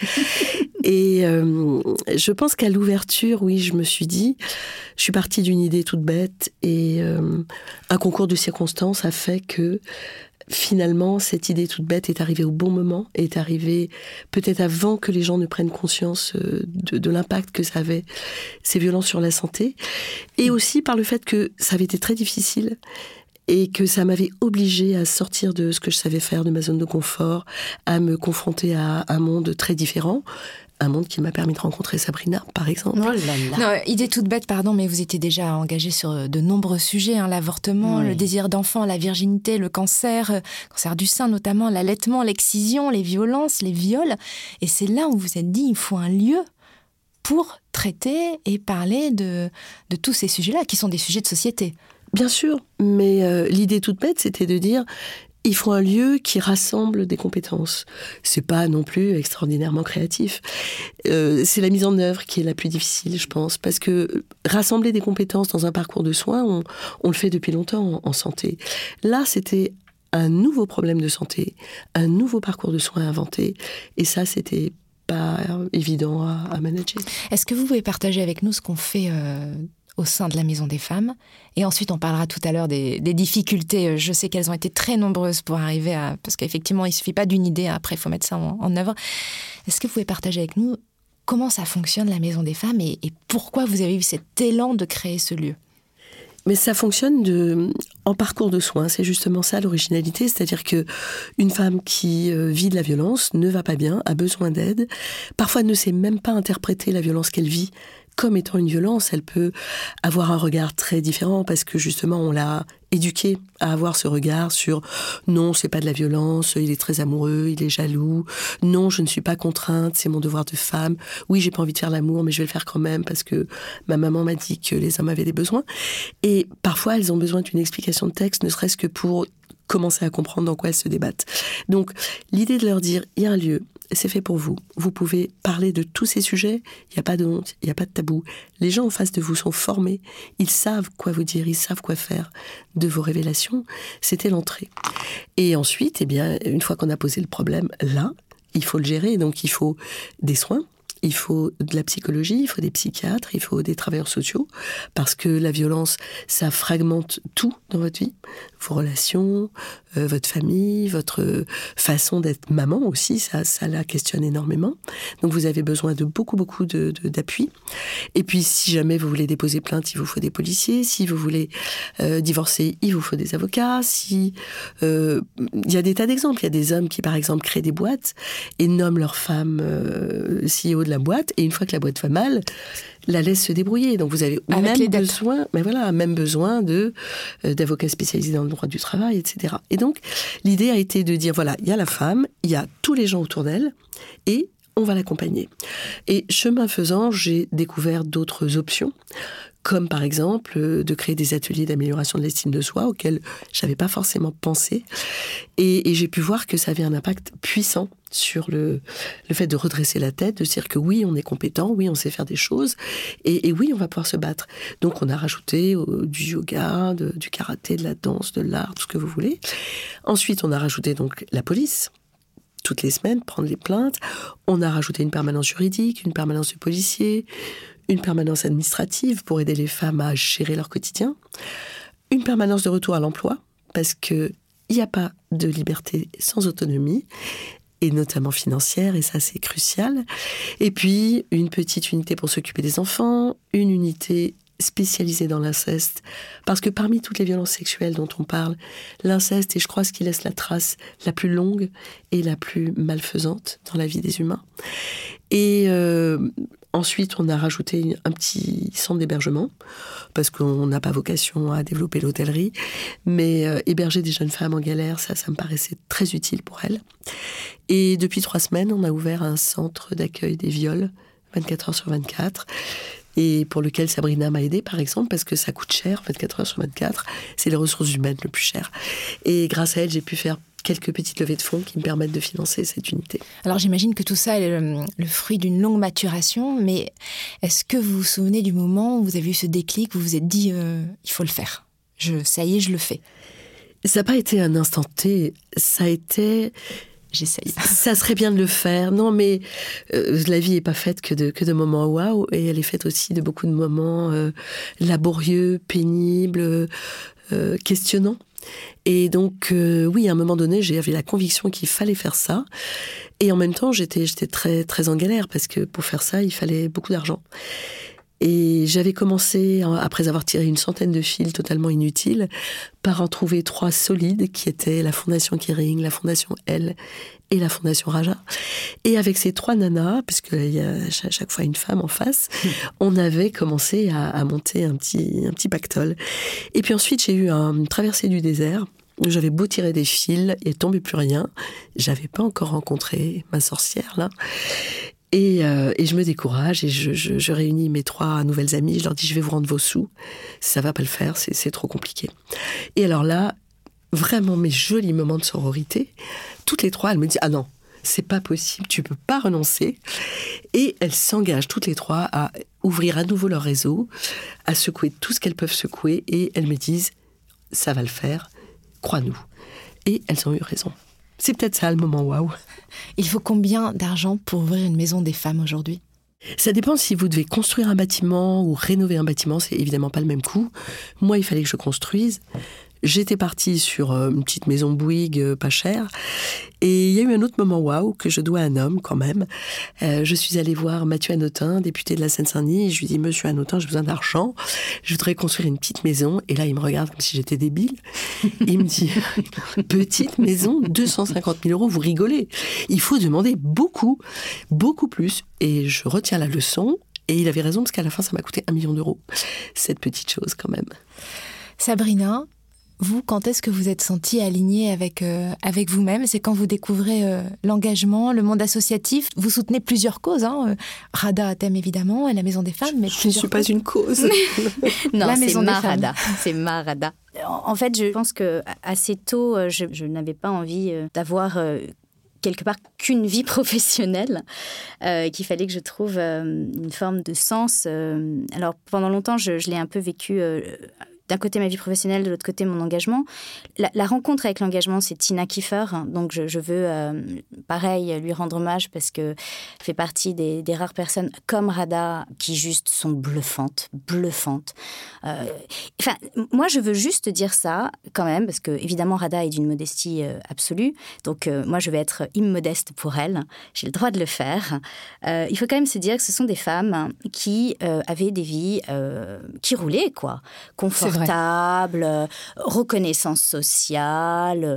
Et euh, je pense qu'à l'ouverture, oui, je me suis dit, je suis partie d'une idée toute bête et euh, un concours de circonstances a fait que finalement, cette idée toute bête est arrivée au bon moment, est arrivée peut-être avant que les gens ne prennent conscience de, de l'impact que ça avait, ces violences sur la santé, et aussi par le fait que ça avait été très difficile et que ça m'avait obligée à sortir de ce que je savais faire, de ma zone de confort, à me confronter à un monde très différent. Un monde qui m'a permis de rencontrer Sabrina, par exemple. Oh là là. Non, idée toute bête, pardon, mais vous étiez déjà engagée sur de nombreux sujets, hein, l'avortement, oui. Le désir d'enfant, la virginité, le cancer, euh, cancer du sein notamment, l'allaitement, l'excision, les violences, les viols. Et c'est là où vous vous êtes dit, il faut un lieu pour traiter et parler de, de tous ces sujets-là, qui sont des sujets de société. Bien sûr, mais euh, l'idée toute bête, c'était de dire... Il faut un lieu qui rassemble des compétences. C'est pas non plus extraordinairement créatif. Euh, c'est la mise en œuvre qui est la plus difficile, je pense, parce que rassembler des compétences dans un parcours de soins, on, on le fait depuis longtemps en, en santé. Là, c'était un nouveau problème de santé, un nouveau parcours de soins inventé, et ça, c'était pas évident à, à manager. Est-ce que vous pouvez partager avec nous ce qu'on fait euh... au sein de la Maison des Femmes. Et ensuite, on parlera tout à l'heure des, des difficultés. Je sais qu'elles ont été très nombreuses pour arriver à... Parce qu'effectivement, il ne suffit pas d'une idée, après, il faut mettre ça en, en œuvre. Est-ce que vous pouvez partager avec nous comment ça fonctionne, la Maison des Femmes, et, et pourquoi vous avez eu cet élan de créer ce lieu ? mais ça fonctionne de, en parcours de soins. C'est justement ça l'originalité, c'est-à-dire que une femme qui euh, vit de la violence ne va pas bien, a besoin d'aide, parfois ne sait même pas interpréter la violence qu'elle vit comme étant une violence. Elle peut avoir un regard très différent parce que justement on l'a éduquée à avoir ce regard sur non, c'est pas de la violence, il est très amoureux, il est jaloux, non, je ne suis pas contrainte, c'est mon devoir de femme, oui, j'ai pas envie de faire l'amour mais je vais le faire quand même parce que ma maman m'a dit que les hommes avaient des besoins. Et parfois elles ont besoin d'une explication de texte, ne serait-ce que pour commencer à comprendre dans quoi elles se débattent. Donc l'idée de leur dire il y a un lieu, c'est fait pour vous. Vous pouvez parler de tous ces sujets. Il n'y a pas de honte, il n'y a pas de tabou. Les gens en face de vous sont formés. Ils savent quoi vous dire, ils savent quoi faire de vos révélations. C'était l'entrée. Et ensuite, eh bien, une fois qu'on a posé le problème, là, il faut le gérer. Donc, il faut des soins. Il faut de la psychologie, il faut des psychiatres, il faut des travailleurs sociaux, parce que la violence, ça fragmente tout dans votre vie, vos relations, euh, votre famille, votre façon d'être maman aussi, ça, ça la questionne énormément. Donc vous avez besoin de beaucoup, beaucoup de, de, d'appui. Et puis si jamais vous voulez déposer plainte, il vous faut des policiers. Si vous voulez euh, divorcer, il vous faut des avocats. Si, euh, il y a des tas d'exemples. Il y a des hommes qui, par exemple, créent des boîtes et nomment leur femme euh, C E O de la boîte, et une fois que la boîte va mal, la laisse se débrouiller. Donc vous avez Avec même besoin, mais voilà, même besoin de euh, d'avocats spécialisés dans le droit du travail, et cetera. Et donc l'idée a été de dire voilà, il y a la femme, il y a tous les gens autour d'elle, et on va l'accompagner. Et chemin faisant, j'ai découvert d'autres options, comme par exemple euh, de créer des ateliers d'amélioration de l'estime de soi auxquels j'avais pas forcément pensé, et, et j'ai pu voir que ça avait un impact puissant sur le, le fait de redresser la tête, de dire que oui, on est compétent, oui, on sait faire des choses, et, et oui, on va pouvoir se battre. Donc on a rajouté euh, du yoga, de, du karaté, de la danse, de l'art, tout ce que vous voulez. Ensuite, on a rajouté donc la police, toutes les semaines, prendre les plaintes. On a rajouté une permanence juridique, une permanence de policiers, une permanence administrative pour aider les femmes à gérer leur quotidien, une permanence de retour à l'emploi, parce qu'il n'y a pas de liberté sans autonomie, et notamment financière, et ça c'est crucial. Et puis une petite unité pour s'occuper des enfants, une unité spécialisée dans l'inceste, parce que parmi toutes les violences sexuelles dont on parle, l'inceste est, je crois, ce qui laisse la trace la plus longue et la plus malfaisante dans la vie des humains. Et euh, ensuite, on a rajouté un petit centre d'hébergement, parce qu'on n'a pas vocation à développer l'hôtellerie, mais euh, héberger des jeunes femmes en galère, ça, ça me paraissait très utile pour elles. Et depuis trois semaines, on a ouvert un centre d'accueil des viols, vingt-quatre heures sur vingt-quatre, et pour lequel Sabrina m'a aidée, par exemple, parce que ça coûte cher, vingt-quatre heures sur vingt-quatre, c'est les ressources humaines le plus cher. Et grâce à elle, j'ai pu faire quelques petites levées de fonds qui me permettent de financer cette unité. Alors j'imagine que tout ça est le, le fruit d'une longue maturation, mais est-ce que vous vous souvenez du moment où vous avez eu ce déclic, où vous vous êtes dit euh, il faut le faire, je, ça y est, je le fais? Ça n'a pas été un instant T, ça a été... J'essaye. Ça serait bien de le faire. Non, mais euh, la vie n'est pas faite que de, que de moments waouh, et elle est faite aussi de beaucoup de moments euh, laborieux, pénibles, euh, questionnants. Et donc, euh, oui, à un moment donné, j'avais la conviction qu'il fallait faire ça. Et en même temps, j'étais, j'étais très, très en galère, parce que pour faire ça, il fallait beaucoup d'argent. Et j'avais commencé, après avoir tiré une centaine de fils totalement inutiles, par en trouver trois solides, qui étaient la Fondation Kering, la Fondation Elle et la Fondation Raja. Et avec ces trois nanas, puisqu'il y a chaque fois une femme en face, on avait commencé à, à monter un petit, un petit pactole. Et puis ensuite, j'ai eu un, une traversée du désert. J'avais beau tirer des fils, il ne tombait plus rien. J'avais pas encore rencontré ma sorcière, là. Et, euh, et je me décourage et je, je, je réunis mes trois nouvelles amies. Je leur dis, je vais vous rendre vos sous. Ça va pas le faire, c'est, c'est trop compliqué. Et alors là, vraiment mes jolis moments de sororité, toutes les trois, elles me disent, ah non, c'est pas possible, tu peux pas renoncer. Et elles s'engagent toutes les trois à ouvrir à nouveau leur réseau, à secouer tout ce qu'elles peuvent secouer. Et elles me disent, ça va le faire, crois-nous. Et elles ont eu raison. C'est peut-être ça le moment waouh. Il faut combien d'argent pour ouvrir une maison des femmes aujourd'hui? Ça dépend si vous devez construire un bâtiment ou rénover un bâtiment, c'est évidemment pas le même coût. Moi, il fallait que je construise. J'étais partie sur une petite maison Bouygues, pas chère. Et il y a eu un autre moment waouh que je dois à un homme quand même. Euh, je suis allée voir Mathieu Hanotin, député de la Seine-Saint-Denis, et je lui dis « Monsieur Hanotin, j'ai besoin d'argent, je voudrais construire une petite maison. » Et là, il me regarde comme si j'étais débile. Il me dit « Petite maison, deux cent cinquante mille euros, vous rigolez. Il faut demander beaucoup, beaucoup plus. » Et je retiens la leçon. Et il avait raison, parce qu'à la fin, ça m'a coûté un million d'euros. Cette petite chose, quand même. Sabrina, vous, quand est-ce que vous êtes sentie alignée avec, euh, avec vous-même ? C'est quand vous découvrez euh, l'engagement, le monde associatif. Vous soutenez plusieurs causes. Hein. Rada Hatem, évidemment, et la Maison des Femmes. Mais je ne suis pas une cause. Non, la c'est Maison ma des Femmes. Rada. C'est ma Rada. En fait, je pense qu'assez tôt, je, je n'avais pas envie d'avoir... Euh, quelque part qu'une vie professionnelle, euh, qu'il fallait que je trouve euh, une forme de sens. Euh, alors, pendant longtemps, je, je l'ai un peu vécu... Euh, d'un côté ma vie professionnelle, de l'autre côté mon engagement. La, la rencontre avec l'engagement, c'est Tina Kiefer. Donc je, je veux, euh, pareil, lui rendre hommage parce qu'elle fait partie des, des rares personnes comme Rada qui juste sont bluffantes, bluffantes. Euh, enfin, moi, je veux juste dire ça quand même parce que évidemment Rada est d'une modestie euh, absolue. Donc euh, moi, je vais être immodeste pour elle. J'ai le droit de le faire. Euh, il faut quand même se dire que ce sont des femmes qui euh, avaient des vies euh, qui roulaient, quoi. Confortables. Confortable, reconnaissance sociale,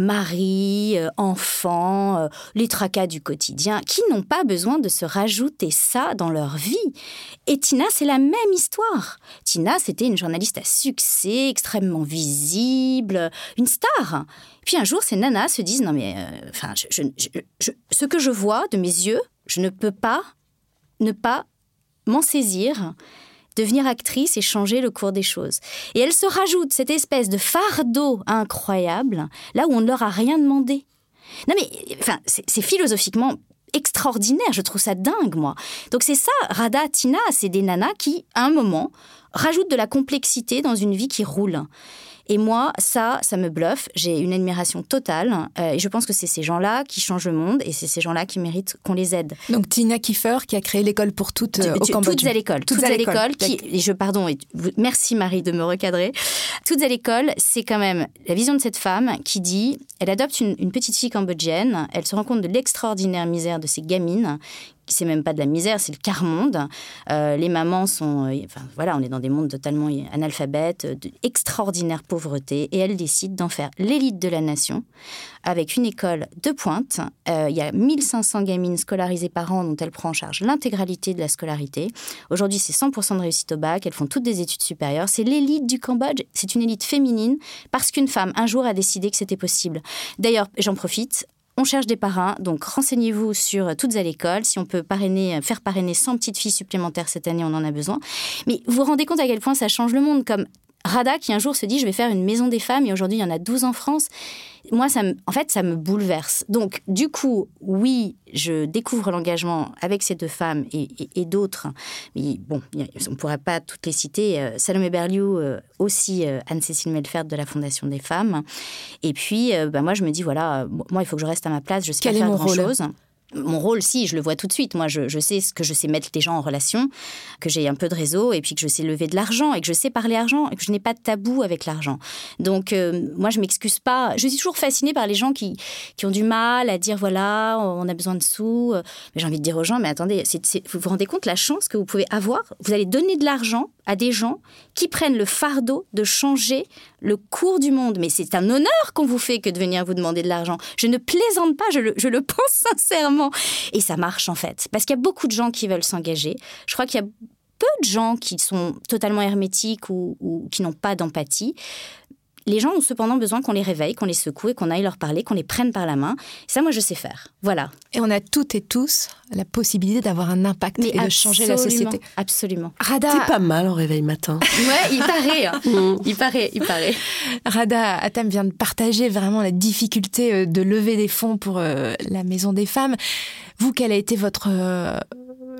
mari, enfant, les tracas du quotidien, qui n'ont pas besoin de se rajouter ça dans leur vie. Et Tina, c'est la même histoire. Tina, c'était une journaliste à succès, extrêmement visible, une star. Puis un jour, ces nanas se disent, non mais, enfin, euh, je, je, je, ce que je vois de mes yeux, je ne peux pas ne pas m'en saisir, devenir actrice et changer le cours des choses. Et elle se rajoute cette espèce de fardeau incroyable, là où on ne leur a rien demandé. Non mais, enfin, c'est, c'est philosophiquement extraordinaire, je trouve ça dingue, moi. Donc c'est ça, Rada, Tina, c'est des nanas qui, à un moment, rajoutent de la complexité dans une vie qui roule. Et moi, ça, ça me bluffe. J'ai une admiration totale. Euh, et je pense que c'est ces gens-là qui changent le monde et c'est ces gens-là qui méritent qu'on les aide. Donc Tina Kiefer qui a créé l'école pour toutes euh, au Cambodge. Toutes à l'école. Toutes, toutes à l'école. l'école qui, et je, pardon, et, merci Marie de me recadrer. Toutes à l'école, c'est quand même la vision de cette femme qui dit, elle adopte une, une petite fille cambodgienne, elle se rend compte de l'extraordinaire misère de ces gamines, c'est même pas de la misère, c'est le quart-monde. Euh, les mamans sont... Euh, enfin, voilà, on est dans des mondes totalement analphabètes, d'extraordinaire pauvreté, et elle décide d'en faire l'élite de la nation, avec une école de pointe. Euh, il y a mille cinq cents gamines scolarisées par an, dont elle prend en charge l'intégralité de la scolarité. Aujourd'hui, c'est cent pour cent de réussite au bac, elles font toutes des études supérieures. C'est l'élite du Cambodge, c'est une élite féminine, parce qu'une femme, un jour, a décidé que c'était possible. D'ailleurs, j'en profite... On cherche des parrains, donc renseignez-vous sur Toutes à l'école. Si on peut parrainer, faire parrainer cent petites filles supplémentaires cette année, on en a besoin. Mais vous vous rendez compte à quel point ça change le monde, comme Rada qui un jour se dit « je vais faire une maison des femmes » et aujourd'hui il y en a douze en France. Moi, ça me, en fait, ça me bouleverse. Donc, du coup, oui, je découvre l'engagement avec ces deux femmes et, et, et d'autres. Mais bon, on ne pourrait pas toutes les citer. Euh, Salomé Berliou, euh, aussi euh, Anne-Cécile Melfert de la Fondation des femmes. Et puis, euh, bah, moi, je me dis, voilà, moi, il faut que je reste à ma place. Je ne sais pas faire grand-chose. Mon rôle, si, je le vois tout de suite. Moi, je, je sais que je sais mettre les gens en relation, que j'ai un peu de réseau et puis que je sais lever de l'argent et que je sais parler argent et que je n'ai pas de tabou avec l'argent. Donc, euh, moi, je m'excuse pas. Je suis toujours fascinée par les gens qui, qui ont du mal à dire, voilà, on a besoin de sous. Mais j'ai envie de dire aux gens, mais attendez, c'est, c'est, vous vous rendez compte la chance que vous pouvez avoir ? Vous allez donner de l'argent à des gens qui prennent le fardeau de changer le cours du monde. Mais c'est un honneur qu'on vous fait que de venir vous demander de l'argent. Je ne plaisante pas, je le, je le pense sincèrement. Et ça marche en fait, parce qu'il y a beaucoup de gens qui veulent s'engager. Je crois qu'il y a peu de gens qui sont totalement hermétiques ou, ou qui n'ont pas d'empathie. Les gens ont cependant besoin qu'on les réveille, qu'on les secoue et qu'on aille leur parler, qu'on les prenne par la main. Ça, moi, je sais faire. Voilà. Et on a toutes et tous la possibilité d'avoir un impact Mais et de changer la société. Absolument. Rada... T'es pas mal en réveil matin. Ouais, il paraît. Hein. il paraît, il paraît. Rada Hatem vient de partager vraiment la difficulté de lever des fonds pour euh, la Maison des Femmes. Vous, quel a été votre... Euh,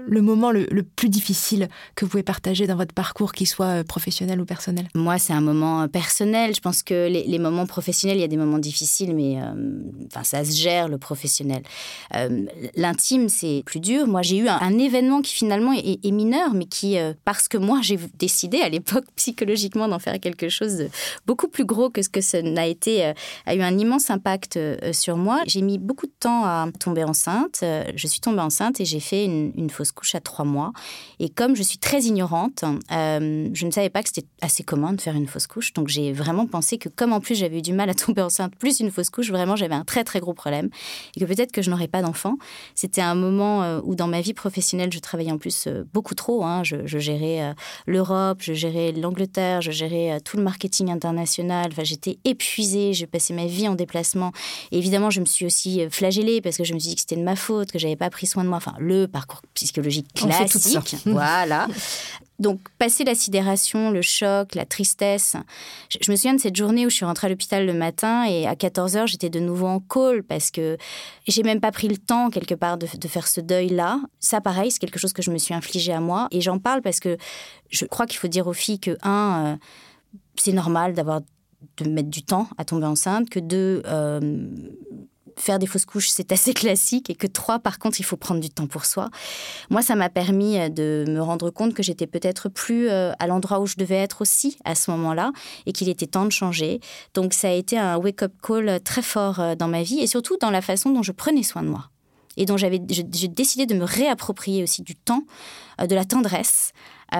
le moment le, le plus difficile que vous pouvez partager dans votre parcours, qu'il soit professionnel ou personnel? Moi, c'est un moment personnel. Je pense que les, les moments professionnels, il y a des moments difficiles, mais euh, enfin, ça se gère, le professionnel. Euh, l'intime, c'est plus dur. Moi, j'ai eu un, un événement qui finalement est, est mineur, mais qui, euh, parce que moi, j'ai décidé à l'époque psychologiquement d'en faire quelque chose de beaucoup plus gros que ce que ça n'a été, euh, a eu un immense impact euh, sur moi. J'ai mis beaucoup de temps à tomber enceinte. Euh, je suis tombée enceinte et j'ai fait une, une fausse couche à trois mois. Et comme je suis très ignorante, euh, je ne savais pas que c'était assez commun de faire une fausse couche. Donc, j'ai vraiment pensé que comme en plus, j'avais eu du mal à tomber enceinte, plus une fausse couche, vraiment, j'avais un très, très gros problème. Et que peut-être que je n'aurais pas d'enfant. C'était un moment euh, où, dans ma vie professionnelle, je travaillais en plus euh, beaucoup trop. Hein. Je, je gérais euh, l'Europe, je gérais l'Angleterre, je gérais euh, tout le marketing international. Enfin, j'étais épuisée, je passais ma vie en déplacement. Et évidemment, je me suis aussi flagellée parce que je me suis dit que c'était de ma faute, que j'avais pas pris soin de moi. Enfin, le parcours psychologique classique. Voilà. Donc, passer la sidération, le choc, la tristesse. Je, je me souviens de cette journée où je suis rentrée à l'hôpital le matin et à quatorze heures, j'étais de nouveau en call parce que j'ai même pas pris le temps, quelque part, de, de faire ce deuil-là. Ça, pareil, c'est quelque chose que je me suis infligée à moi. Et j'en parle parce que je crois qu'il faut dire aux filles que, un, euh, c'est normal d'avoir, de mettre du temps à tomber enceinte, que deux... Euh, faire des fausses couches, c'est assez classique, et que trois, par contre, il faut prendre du temps pour soi. Moi, ça m'a permis de me rendre compte que j'étais peut-être plus à l'endroit où je devais être aussi à ce moment-là, et qu'il était temps de changer. Donc, ça a été un wake-up call très fort dans ma vie, et surtout dans la façon dont je prenais soin de moi. Et dont j'avais, j'ai décidé de me réapproprier aussi du temps, de la tendresse,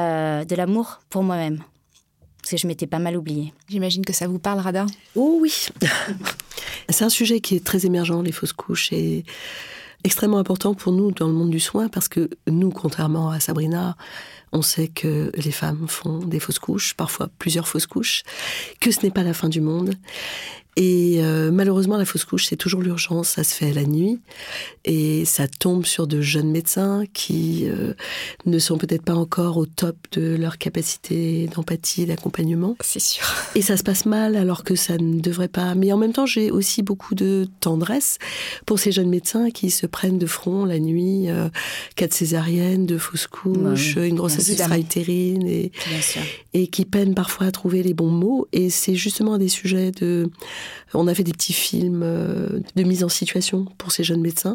de l'amour pour moi-même. Parce que je m'étais pas mal oubliée. J'imagine que ça vous parle, Rada? Oh oui. C'est un sujet qui est très émergent, les fausses couches, et extrêmement important pour nous dans le monde du soin, parce que nous, contrairement à Sabrina, on sait que les femmes font des fausses couches, parfois plusieurs fausses couches, que ce n'est pas la fin du monde. Et euh, malheureusement, la fausse couche, c'est toujours l'urgence, ça se fait la nuit, et ça tombe sur de jeunes médecins qui euh, ne sont peut-être pas encore au top de leur capacité d'empathie et d'accompagnement. C'est sûr. Et ça se passe mal alors que ça ne devrait pas. Mais en même temps, j'ai aussi beaucoup de tendresse pour ces jeunes médecins qui se prennent de front la nuit, euh, quatre césariennes, deux fausses couches, ouais, une grossesse extra-utérine, et, et qui peinent parfois à trouver les bons mots. Et c'est justement des sujets de... On a fait des petits films de mise en situation pour ces jeunes médecins.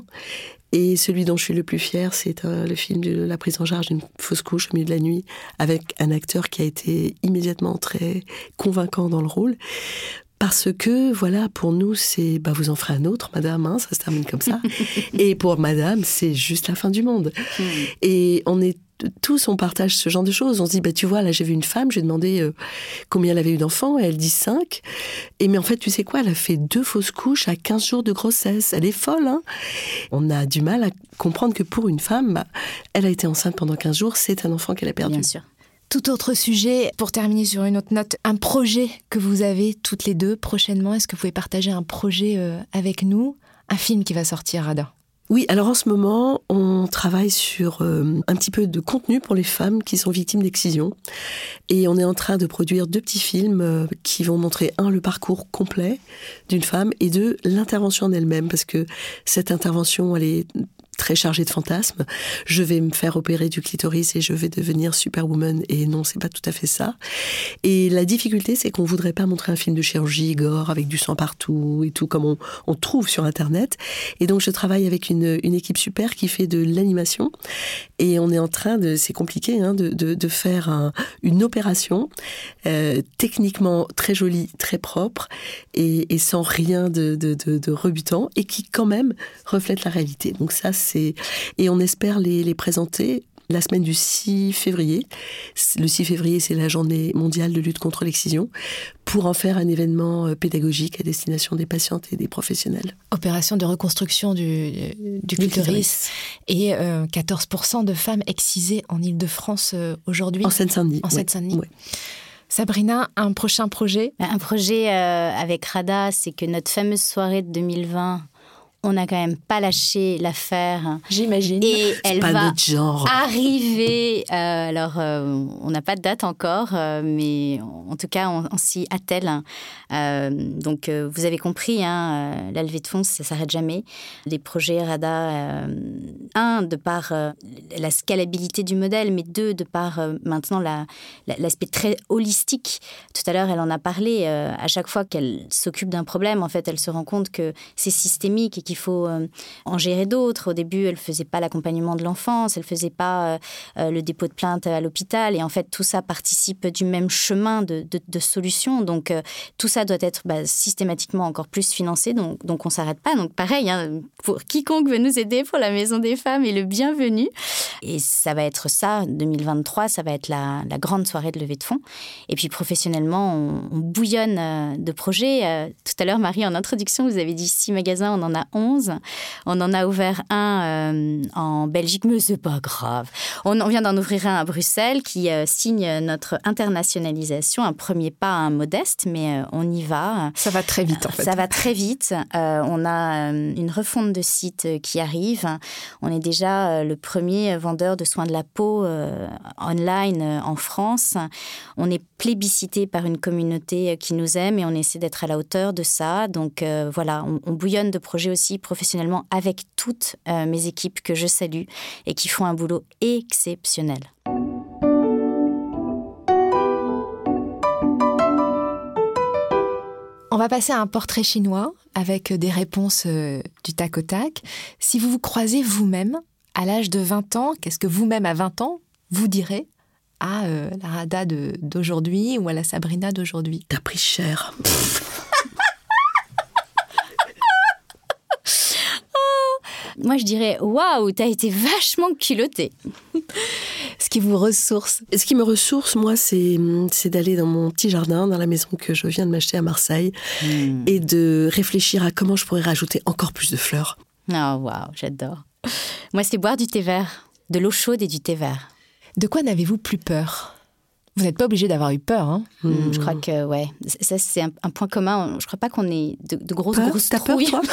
Et celui dont je suis le plus fière, c'est le film de la prise en charge d'une fausse couche au milieu de la nuit, avec un acteur qui a été immédiatement très convaincant dans le rôle. Parce que, voilà, pour nous, c'est... Bah, vous en ferez un autre, madame, hein, ça se termine comme ça. Et pour madame, c'est juste la fin du monde. Mmh. Et on est tous, on partage ce genre de choses. On se dit, bah, tu vois, là, j'ai vu une femme, j'ai demandé euh, combien elle avait eu d'enfants, et elle dit cinq. Et mais en fait, tu sais quoi, elle a fait deux fausses couches à quinze jours de grossesse. Elle est folle, hein. On a du mal à comprendre que pour une femme, bah, elle a été enceinte pendant quinze jours, c'est un enfant qu'elle a perdu. Bien sûr. Tout autre sujet, pour terminer sur une autre note, un projet que vous avez toutes les deux prochainement. Est-ce que vous pouvez partager un projet euh, avec nous? Un film qui va sortir, Rada? Oui, alors en ce moment, on travaille sur euh, un petit peu de contenu pour les femmes qui sont victimes d'excision. Et on est en train de produire deux petits films euh, qui vont montrer, un, le parcours complet d'une femme, et deux, l'intervention en elle-même, parce que cette intervention, elle est très chargée de fantasmes. Je vais me faire opérer du clitoris et je vais devenir superwoman. Et non, c'est pas tout à fait ça. Et la difficulté, c'est qu'on voudrait pas montrer un film de chirurgie gore avec du sang partout et tout, comme on, on trouve sur Internet. Et donc, je travaille avec une, une équipe super qui fait de l'animation. Et on est en train de, c'est compliqué, hein, de, de, de faire un, une opération euh, techniquement très jolie, très propre et, et sans rien de, de, de, de rebutant, et qui quand même reflète la réalité. Donc ça, c'est... Et on espère les, les présenter la semaine du six février. Le six février, c'est la journée mondiale de lutte contre l'excision, pour en faire un événement pédagogique à destination des patientes et des professionnels. Opération de reconstruction du, du, du clitoris. clitoris. Et euh, quatorze pour cent de femmes excisées en Île-de-France euh, aujourd'hui. En Seine-Saint-Denis. En Seine-Saint-Denis. Oui. Sabrina, un prochain projet? Un projet euh, avec Rada, c'est que notre fameuse soirée de deux mille vingt... on n'a quand même pas lâché l'affaire. J'imagine. Et C'est elle pas va notre genre. arriver. Euh, alors, euh, on n'a pas de date encore, euh, mais en tout cas, on, on s'y attelle. Euh, donc, euh, vous avez compris, hein, euh, la levée de fonds, ça ne s'arrête jamais. Les projets RADA, euh, un, de par euh, la scalabilité du modèle, mais deux, de par euh, maintenant la, la, l'aspect très holistique. Tout à l'heure, elle en a parlé. Euh, à chaque fois qu'elle s'occupe d'un problème, en fait, elle se rend compte que c'est systémique et qu'il faut euh, en gérer d'autres. Au début, elle ne faisait pas l'accompagnement de l'enfance, elle ne faisait pas euh, le dépôt de plainte à l'hôpital. Et en fait, tout ça participe du même chemin de, de, de solution. Donc, euh, tout ça doit être bah, systématiquement encore plus financé. Donc, donc on ne s'arrête pas. Donc, pareil, hein, pour quiconque veut nous aider pour la Maison des Femmes est le bienvenu. Et ça va être ça, deux mille vingt-trois, ça va être la, la grande soirée de levée de fonds. Et puis, professionnellement, on, on bouillonne euh, de projets. Euh, tout à l'heure, Marie, en introduction, vous avez dit six magasins, on en a onze. On en a ouvert un euh, en Belgique, mais c'est pas grave. On, on vient d'en ouvrir un à Bruxelles qui euh, signe notre internationalisation. Un premier pas hein, modeste, mais euh, on y va. Ça va très vite, en fait. Ça va très vite. Euh, on a euh, une refonte de site qui arrive. On est déjà euh, le premier vendeur de soins de la peau euh, online euh, en France. On est plébiscité par une communauté qui nous aime et on essaie d'être à la hauteur de ça. Donc euh, voilà, on, on bouillonne de projets aussi professionnellement avec toutes euh, mes équipes que je salue et qui font un boulot exceptionnel. On va passer à un portrait chinois avec des réponses euh, du tac au tac. Si vous vous croisez vous-même à l'âge de vingt ans, qu'est-ce que vous-même à vingt ans, vous direz à euh, la Rada de, d'aujourd'hui ou à la Sabrina d'aujourd'hui? T'as pris cher. Moi, je dirais, waouh, t'as été vachement culottée. Ce qui vous ressource. Ce qui me ressource, moi, c'est, c'est d'aller dans mon petit jardin, dans la maison que je viens de m'acheter à Marseille, mmh. et de réfléchir à comment je pourrais rajouter encore plus de fleurs. Oh, waouh, j'adore. Moi, c'est boire du thé vert, de l'eau chaude et du thé vert. De quoi n'avez-vous plus peur? Vous n'êtes pas obligé d'avoir eu peur, hein? Mmh, je crois que, ouais, ça, c'est un, un point commun. Je crois pas qu'on ait de, de grosses, peur, grosses t'as trouilles. peur, toi?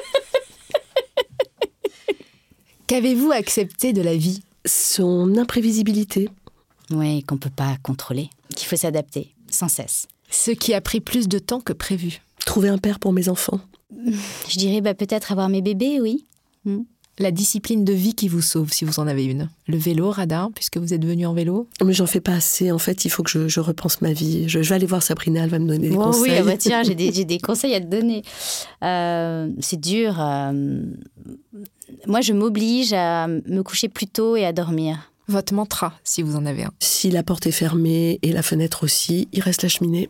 Qu'avez-vous accepté de la vie? Son imprévisibilité. Oui, qu'on ne peut pas contrôler, qu'il faut s'adapter, sans cesse. Ce qui a pris plus de temps que prévu. Trouver un père pour mes enfants. Je dirais bah, peut-être avoir mes bébés, oui. Mm. La discipline de vie qui vous sauve, si vous en avez une. Le vélo, Rada, puisque vous êtes venu en vélo. Mais j'en fais pas assez, en fait, il faut que je, je repense ma vie. Je, je vais aller voir Sabrina, elle va me donner des oh, conseils. Oui, ah bah tiens, j'ai des, j'ai des conseils à te donner. Euh, c'est dur. Euh, moi, je m'oblige à me coucher plus tôt et à dormir. Votre mantra, si vous en avez un. Si la porte est fermée et la fenêtre aussi, il reste la cheminée.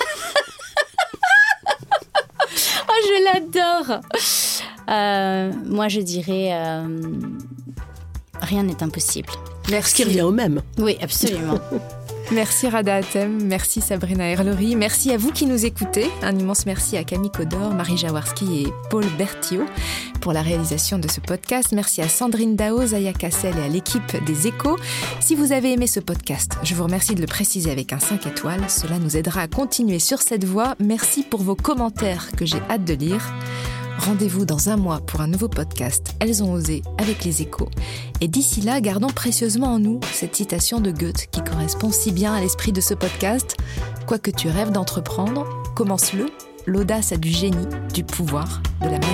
Oh, je l'adore. Euh, moi, je dirais euh, rien n'est impossible. Merci. Ce qui revient au même. Oui, absolument. Merci Rada Hatem, merci Sabrina Erlery, merci à vous qui nous écoutez. Un immense merci à Camille Codor, Marie Jaworski et Paul Berthiaud pour la réalisation de ce podcast. Merci à Sandrine Dao, Zaya Cassel et à l'équipe des Échos. Si vous avez aimé ce podcast, je vous remercie de le préciser avec un cinq étoiles. Cela nous aidera à continuer sur cette voie. Merci pour vos commentaires que j'ai hâte de lire. Rendez-vous dans un mois pour un nouveau podcast « Elles ont osé » avec les Échos. Et d'ici là, gardons précieusement en nous cette citation de Goethe qui correspond si bien à l'esprit de ce podcast. « Quoi que tu rêves d'entreprendre, commence-le. L'audace a du génie, du pouvoir, de la magie. »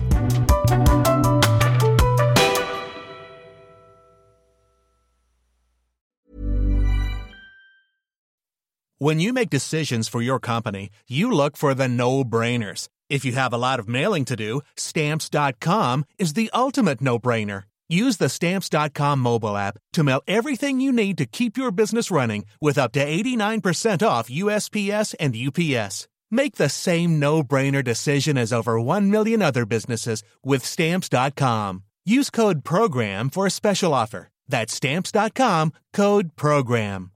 When you make decisions for your company, you look for the no-brainers. If you have a lot of mailing to do, Stamps dot com is the ultimate no-brainer. Use the Stamps dot com mobile app to mail everything you need to keep your business running with up to eighty-nine percent off U S P S and U P S. Make the same no-brainer decision as over one million other businesses with Stamps dot com. Use code PROGRAM for a special offer. That's Stamps dot com, code PROGRAM.